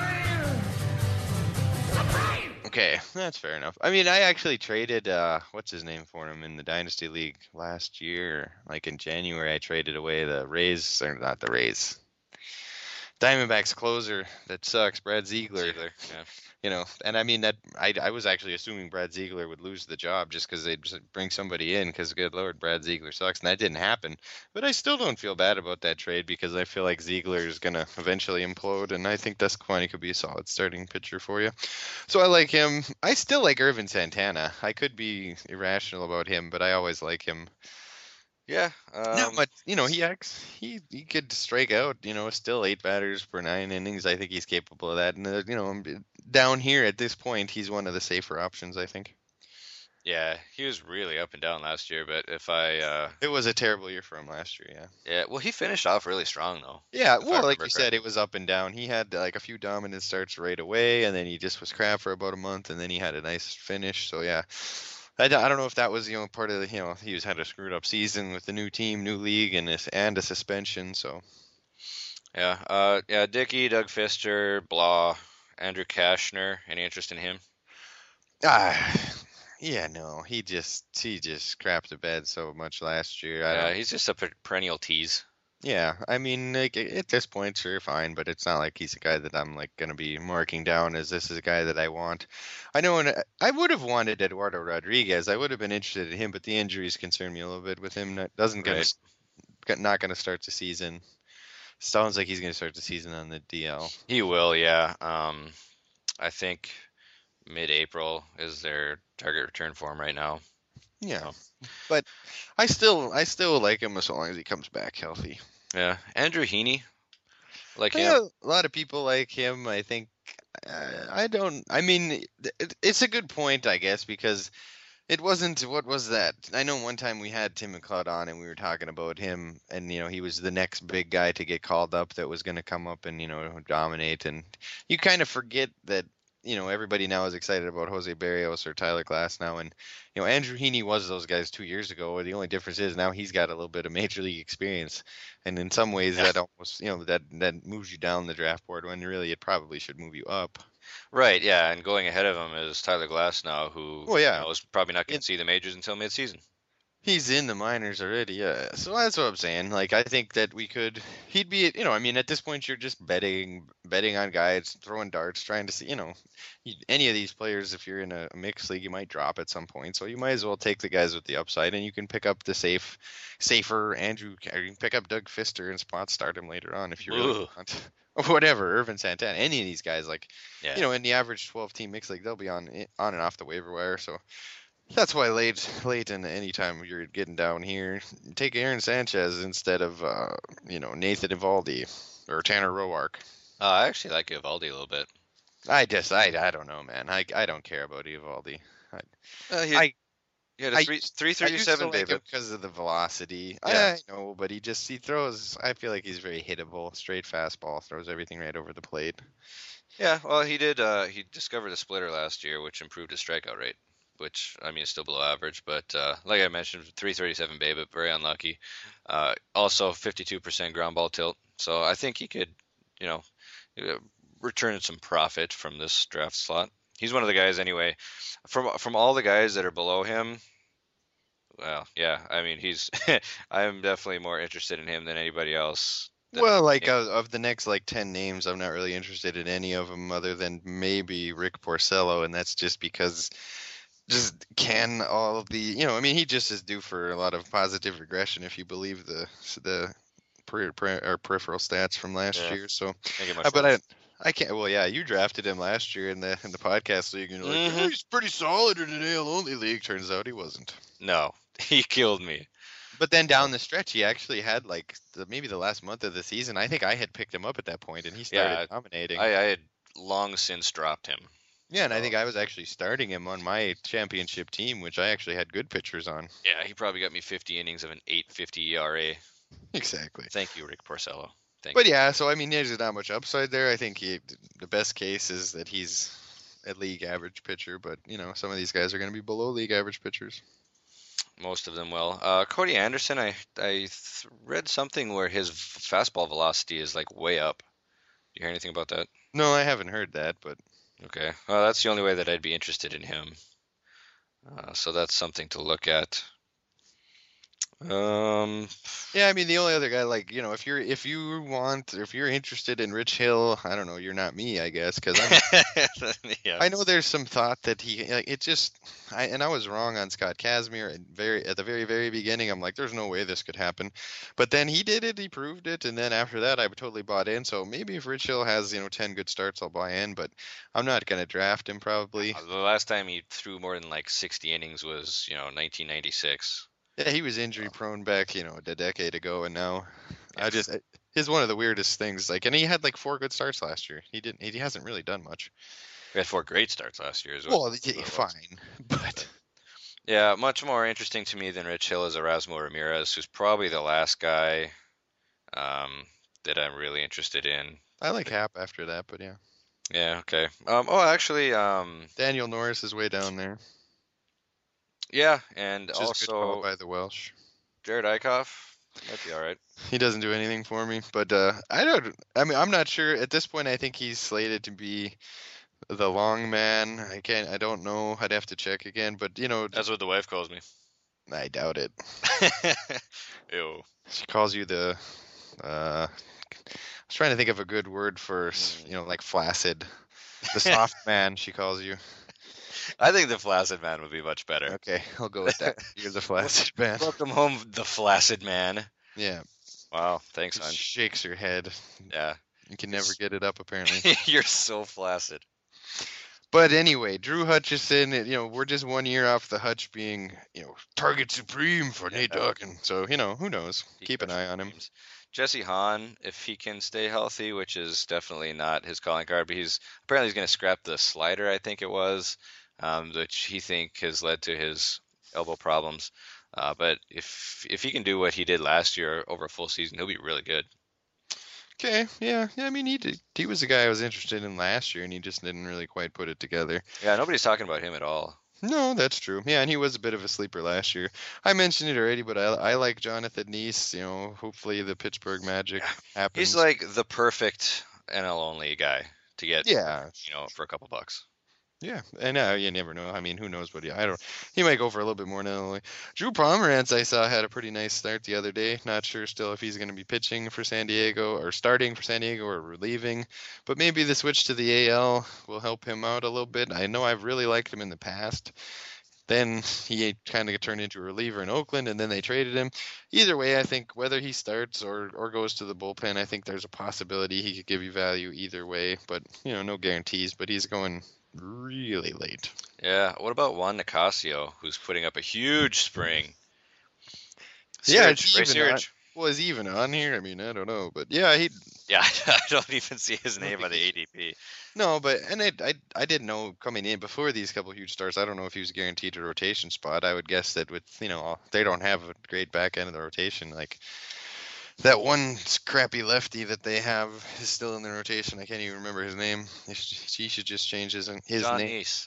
supreme. Supreme! Okay, that's fair enough. I mean, I actually traded uh, what's his name for him in the Dynasty League last year. Like in January, I traded away the Rays, or not the Rays, Diamondbacks closer that sucks, Brad Ziegler. Ziegler, yeah. You know, and I mean that I, I was actually assuming Brad Ziegler would lose the job just because they'd just bring somebody in because good lord, Brad Ziegler sucks, and that didn't happen. But I still don't feel bad about that trade because I feel like Ziegler is gonna eventually implode, and I think Desclafani could be a solid starting pitcher for you. So I like him. I still like Irvin Santana. I could be irrational about him, but I always like him. Yeah. Um, No, but you know he acts. He he could strike out. You know, still eight batters per nine innings. I think he's capable of that. And uh, you know, down here at this point, he's one of the safer options. I think yeah, he was really up and down last year, but if I, uh, it was a terrible year for him last year. Yeah. yeah, well, he finished off really strong though. Yeah. If I Well, like remember you said, it was up and down. He had like a few dominant starts right away, and then he just was crap for about a month, and then he had a nice finish. So yeah. I don't I don't know if that was, you know, part of the, you know, he was had a screwed up season with the new team, new league, and this and a suspension. So Yeah, uh, yeah, Dickey, Doug Fister, Blah, Andrew Kashner. Any interest in him? ah, yeah, no, he just he just crapped the bed so much last year. I Yeah, don't, he's just a per- perennial tease. yeah, I mean, like at this point, sure, fine, but it's not like he's a guy that I'm like gonna be marking down as this is a guy that I want. I know, and I would have wanted Eduardo Rodriguez. I would have been interested in him, but the injuries concern me a little bit with him. Not, doesn't gonna Right. s- not gonna start the season. Sounds like he's gonna start the season on the D L. He will, yeah. Um, I think mid-April is their target return for him right now. Yeah, So, but I still I still like him as long as he comes back healthy. yeah, Andrew Heaney, like him. Yeah, a lot of people like him. I think uh, I don't. I mean, it, it's a good point, I guess, because it wasn't. What was that? I know one time we had Tim McLeod on, and we were talking about him, and you know, he was the next big guy to get called up that was going to come up and you know dominate, and you kind of forget that. You know, everybody now is excited about Jose Barrios or Tyler Glass now, and you know Andrew Heaney was those guys two years ago. The only difference is now he's got a little bit of major league experience, and in some ways Yeah. that almost you know that that moves you down the draft board when really it probably should move you up. Right, yeah, and going ahead of him is Tyler Glass now, who Oh, yeah. you know, is probably not going It- to see the majors until mid-season. He's in the minors already, yeah. So that's what I'm saying. Like I think that we could. He'd be, you know, I mean, at this point you're just betting, betting on guys, throwing darts, trying to see, you know, you, any of these players. If you're in a mixed league, you might drop at some point. So you might as well take the guys with the upside, and you can pick up the safe, safer Andrew. Or you can pick up Doug Fister and spot start him later on if you really Ooh. want. Or whatever, Irvin Santana, any of these guys, like Yeah. you know, in the average twelve team mixed league, they'll be on on and off the waiver wire. So. That's why late, late in any time you're getting down here, take Aaron Sanchez instead of, uh, you know, Nathan Evaldi or Tanner Roark. Uh, I actually like Evaldi a little bit. I just I I don't know, man. I I don't care about Eovaldi. I Uh, he, I- he had a I three used- three I used thirty-seven to like him BABIP. because of the velocity. Yeah. I know, but he just he throws. I feel like he's very hittable. Straight fastball, throws everything right over the plate. Yeah, well, he did. Uh, he discovered a splitter last year, which improved his strikeout rate. Which I mean, is still below average, but uh, like I mentioned, three thirty-seven BABIP, very unlucky. Uh, also, fifty-two percent ground ball tilt. So I think he could, you know, uh, return some profit from this draft slot. He's one of the guys anyway. From from all the guys that are below him, well, yeah, I mean, he's. I'm definitely more interested in him than anybody else. that- Well, like yeah. of, of the next like ten names, I'm not really interested in any of them other than maybe Rick Porcello, and that's just because just can all of the you know I mean he just is due for a lot of positive regression if you believe the the per, per, or peripheral stats from last Yeah. year. So, Can't get much uh, but I worse. I can't. Well, yeah, you drafted him last year in the in the podcast league, and you're like, Mhm. "Oh, he's pretty solid in an A L only league." Turns out he wasn't. No, he killed me. But then down the stretch, he actually had like the, maybe the last month of the season. I think I had picked him up at that point, and he started Yeah, dominating. I, I had long since dropped him. yeah, and I so- think I was actually starting him on my championship team, which I actually had good pitchers on. Yeah, he probably got me fifty innings of an eight fifty E R A. Exactly. Thank you, Rick Porcello. Thank But you. yeah, so I mean, there's not much upside there. I think he, the best case is that he's a league average pitcher, but you know, some of these guys are going to be below league average pitchers. Most of them will. Uh, Cody Anderson, I I th- read something where his fastball velocity is like way up. You hear anything about that? No, I haven't heard that, but Okay. Well, that's the only way that I'd be interested in him. Uh, so that's something to look at. Um, yeah, I mean, the only other guy, like you know, if you're if you want, if you're interested in Rich Hill, I don't know, you're not me, I guess, because I'm yeah. I know there's some thought that he like it just I and I was wrong on Scott Kazmir and very at the very very beginning I'm like there's no way this could happen, but then he did it, he proved it, and then after that I totally bought in. So maybe if Rich Hill has you know ten good starts I'll buy in, but I'm not gonna draft him probably. Uh, The last time he threw more than like sixty innings was, you know, nineteen ninety-six. Yeah, he was injury prone back you know a decade ago, and now I just is one of the weirdest things. Like, and he had like four good starts last year. He didn't. He hasn't really done much. We had four great starts last year as well. Well, yeah, fine, but Yeah, much more interesting to me than Rich Hill is Erasmo Ramirez, who's probably the last guy um, that I'm really interested in. I like Hap after that. But yeah, Yeah, okay. Um, oh, actually, um, Daniel Norris is way down there. yeah, and Which is a good call also by the Welsh. Jared Eichhoff might be all right. He doesn't do anything for me, but uh, I don't. I mean, I'm not sure at this point. I think he's slated to be the long man. I can't. I don't know. I'd have to check again. But you know, That's what the wife calls me. I doubt it. Ew. She calls you the. Uh, I was trying to think of a good word for s- you know like flaccid. The soft man. She calls you. I think the flaccid man would be much better. Okay, I'll go with that. You're the flaccid man. Welcome home, the flaccid man. Yeah. Wow, thanks, Just hon. shakes her head. Yeah, You can never get it up apparently. you're so flaccid. But anyway, Drew Hutchison, you know, we're just one year off the Hutch being, you know, target supreme for Nate Yeah. Dawkins. So, you know, who knows? He Keep an crushes eye on him. teams. Jesse Hahn, if he can stay healthy, which is definitely not his calling card, but he's apparently he's going to scrap the slider, I think it was, um, which he think has led to his elbow problems. Uh, but if if he can do what he did last year over a full season, he'll be really good. Okay, yeah, yeah. I mean, he did, he was the guy I was interested in last year, and he just didn't really quite put it together. Yeah, nobody's talking about him at all. No, that's true. Yeah, and he was a bit of a sleeper last year. I mentioned it already, but I, I like Jonathan Neese. You know, hopefully the Pittsburgh Magic happens. He's like the perfect N L only guy to get, yeah, you know, for a couple bucks. yeah, and uh, you never know. I mean, who knows what he? I don't. He might go for a little bit more now. Drew Pomerantz, I saw had a pretty nice start the other day. Not sure still if he's going to be pitching for San Diego or starting for San Diego or relieving, but maybe the switch to the A L will help him out a little bit. I know I've really liked him in the past. Then he kind of turned into a reliever in Oakland, and then they traded him. Either way, I think whether he starts or, or goes to the bullpen, I think there's a possibility he could give you value either way. But you know, no guarantees. But he's going really late. Yeah. What about Juan Nicasio, who's putting up a huge spring? Yeah, Searage, it's Ray even Searage. Was even on here? I mean, I don't know, but yeah, he Yeah, I don't even see his name on the A D P. No, but and I, I I didn't know coming in before these couple huge starts. I don't know if he was guaranteed a rotation spot. I would guess that with you know they don't have a great back end of the rotation. Like that one crappy lefty that they have is still in the rotation. I can't even remember his name. He should, he should just change his his John name. Neese.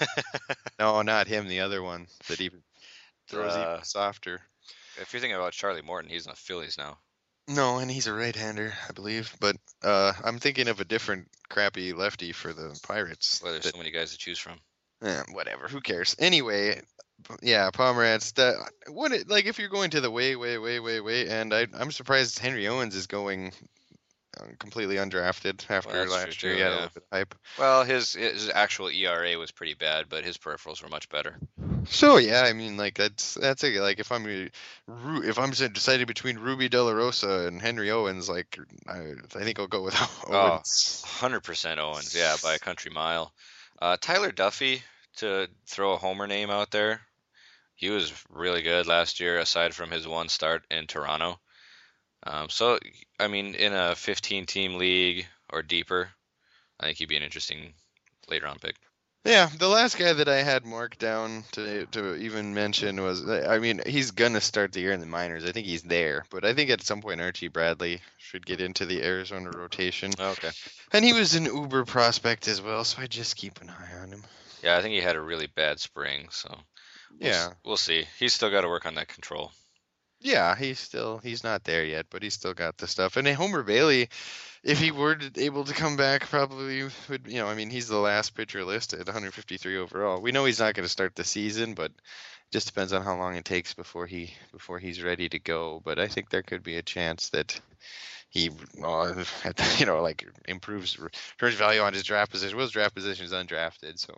No, not him. The other one that even throws Uh, even softer. If you're thinking about Charlie Morton, he's in the Phillies now. No, and he's a right-hander, I believe. But uh, I'm thinking of a different crappy lefty for the Pirates. Well, there's that- so many guys to choose from. Eh, whatever. Who cares? Anyway, p- yeah, Pomeranz. That what it, like if you're going to the way, way, way, way, way, and I, I'm surprised Henry Owens is going uh, completely undrafted after Well, that's last true year. too, He had a yeah. little bit of hype. Well, his his actual E R A was pretty bad, but his peripherals were much better. So yeah, I mean, like that's that's it. Like if I'm uh, Ru- if I'm deciding between Ruby De La Rosa and Henry Owens, like I, I think I'll go with Owens. one hundred percent Owens, yeah, by a country mile. Uh, Tyler Duffy, to throw a homer name out there, he was really good last year, aside from his one start in Toronto. Um, so, I mean, in a fifteen-team league or deeper, I think he'd be an interesting later-round pick. Yeah, the last guy that I had marked down to to even mention was, I mean, he's gonna start the year in the minors. I think he's there, but I think at some point Archie Bradley should get into the Arizona rotation. Okay. And he was an uber prospect as well, so I just keep an eye on him. Yeah, I think he had a really bad spring, so we'll, Yeah, s- we'll see. He's still got to work on that control. yeah, he's still he's not there yet, but he's still got the stuff. And then Homer Bailey, if he were to, able to come back, probably would. You know, I mean, he's the last pitcher listed, one hundred fifty-three overall. We know he's not going to start the season, but it just depends on how long it takes before he before he's ready to go. But I think there could be a chance that he, well, you know, like improves returns value on his draft position. Well, his draft position is undrafted, so.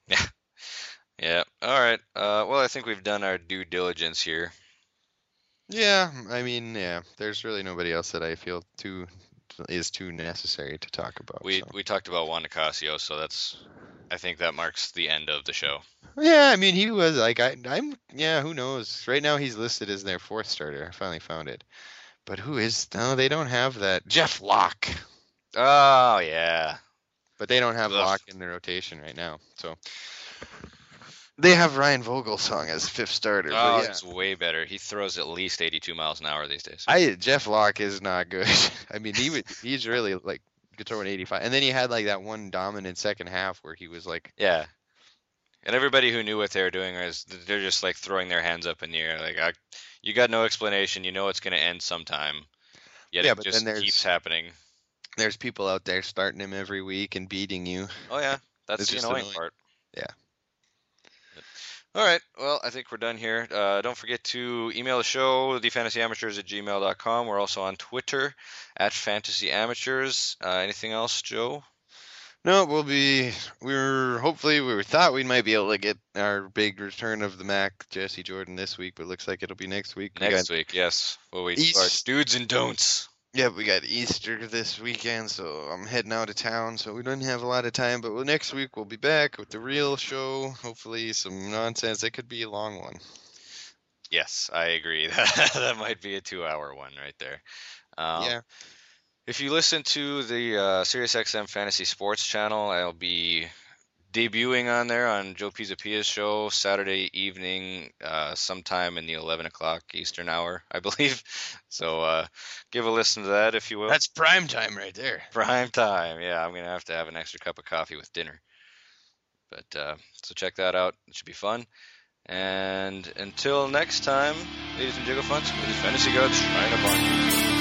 Yeah. All right. Uh, well, I think we've done our due diligence here. Yeah, I mean, yeah, there's really nobody else that I feel too is too necessary to talk about. We so. we talked about Juan Nicasio, so that's I think that marks the end of the show. Yeah, I mean, he was like, I, I'm, yeah, who knows? Right now, he's listed as their fourth starter. I finally found it, but who is? No, they don't have that. Jeff Locke, Oh yeah. but they don't have Ugh. Locke in the rotation right now. So they have Ryan Vogelsong as fifth starter. Oh, but yeah. it's way better. He throws at least eighty-two miles an hour these days. I Jeff Locke is not good. I mean, he would, he's really like throwing eighty-five, and then he had like that one dominant second half where he was like, Yeah. And everybody who knew what they were doing is they're just like throwing their hands up in the air, like I, you got no explanation. You know it's going to end sometime. Yet Yeah, it but just then there's- keeps happening. there's people out there starting him every week and beating you. Oh yeah, that's It's the just annoying, annoying. part. Yeah. All right. Well, I think we're done here. Uh, don't forget to email the show, the fantasy amateurs at gmail dot com. We're also on Twitter at fantasy amateurs. Uh, anything else, Joe? No, we'll be. We're hopefully we thought we might be able to get our big return of the Mac Jesse Jordan this week, but it looks like it'll be next week. We Next got, week, yes. Well, we East- our do's and don'ts. Yeah, we got Easter this weekend, so I'm heading out of town, so we don't have a lot of time. But well, next week we'll be back with the real show. Hopefully, some nonsense. It could be a long one. Yes, I agree. That might be a two-hour one right there. Um, yeah. If you listen to the uh, SiriusXM Fantasy Sports channel, I'll be debuting on there on Joe Pizapia's show Saturday evening, uh, sometime in the eleven o'clock Eastern hour, I believe. So uh, give a listen to that if you will. That's prime time right there. Prime time. Yeah, I'm going to have to have an extra cup of coffee with dinner. But uh, so check that out. It should be fun. And until next time, ladies and Jiggle Funts, may the fantasy gods shine upon you.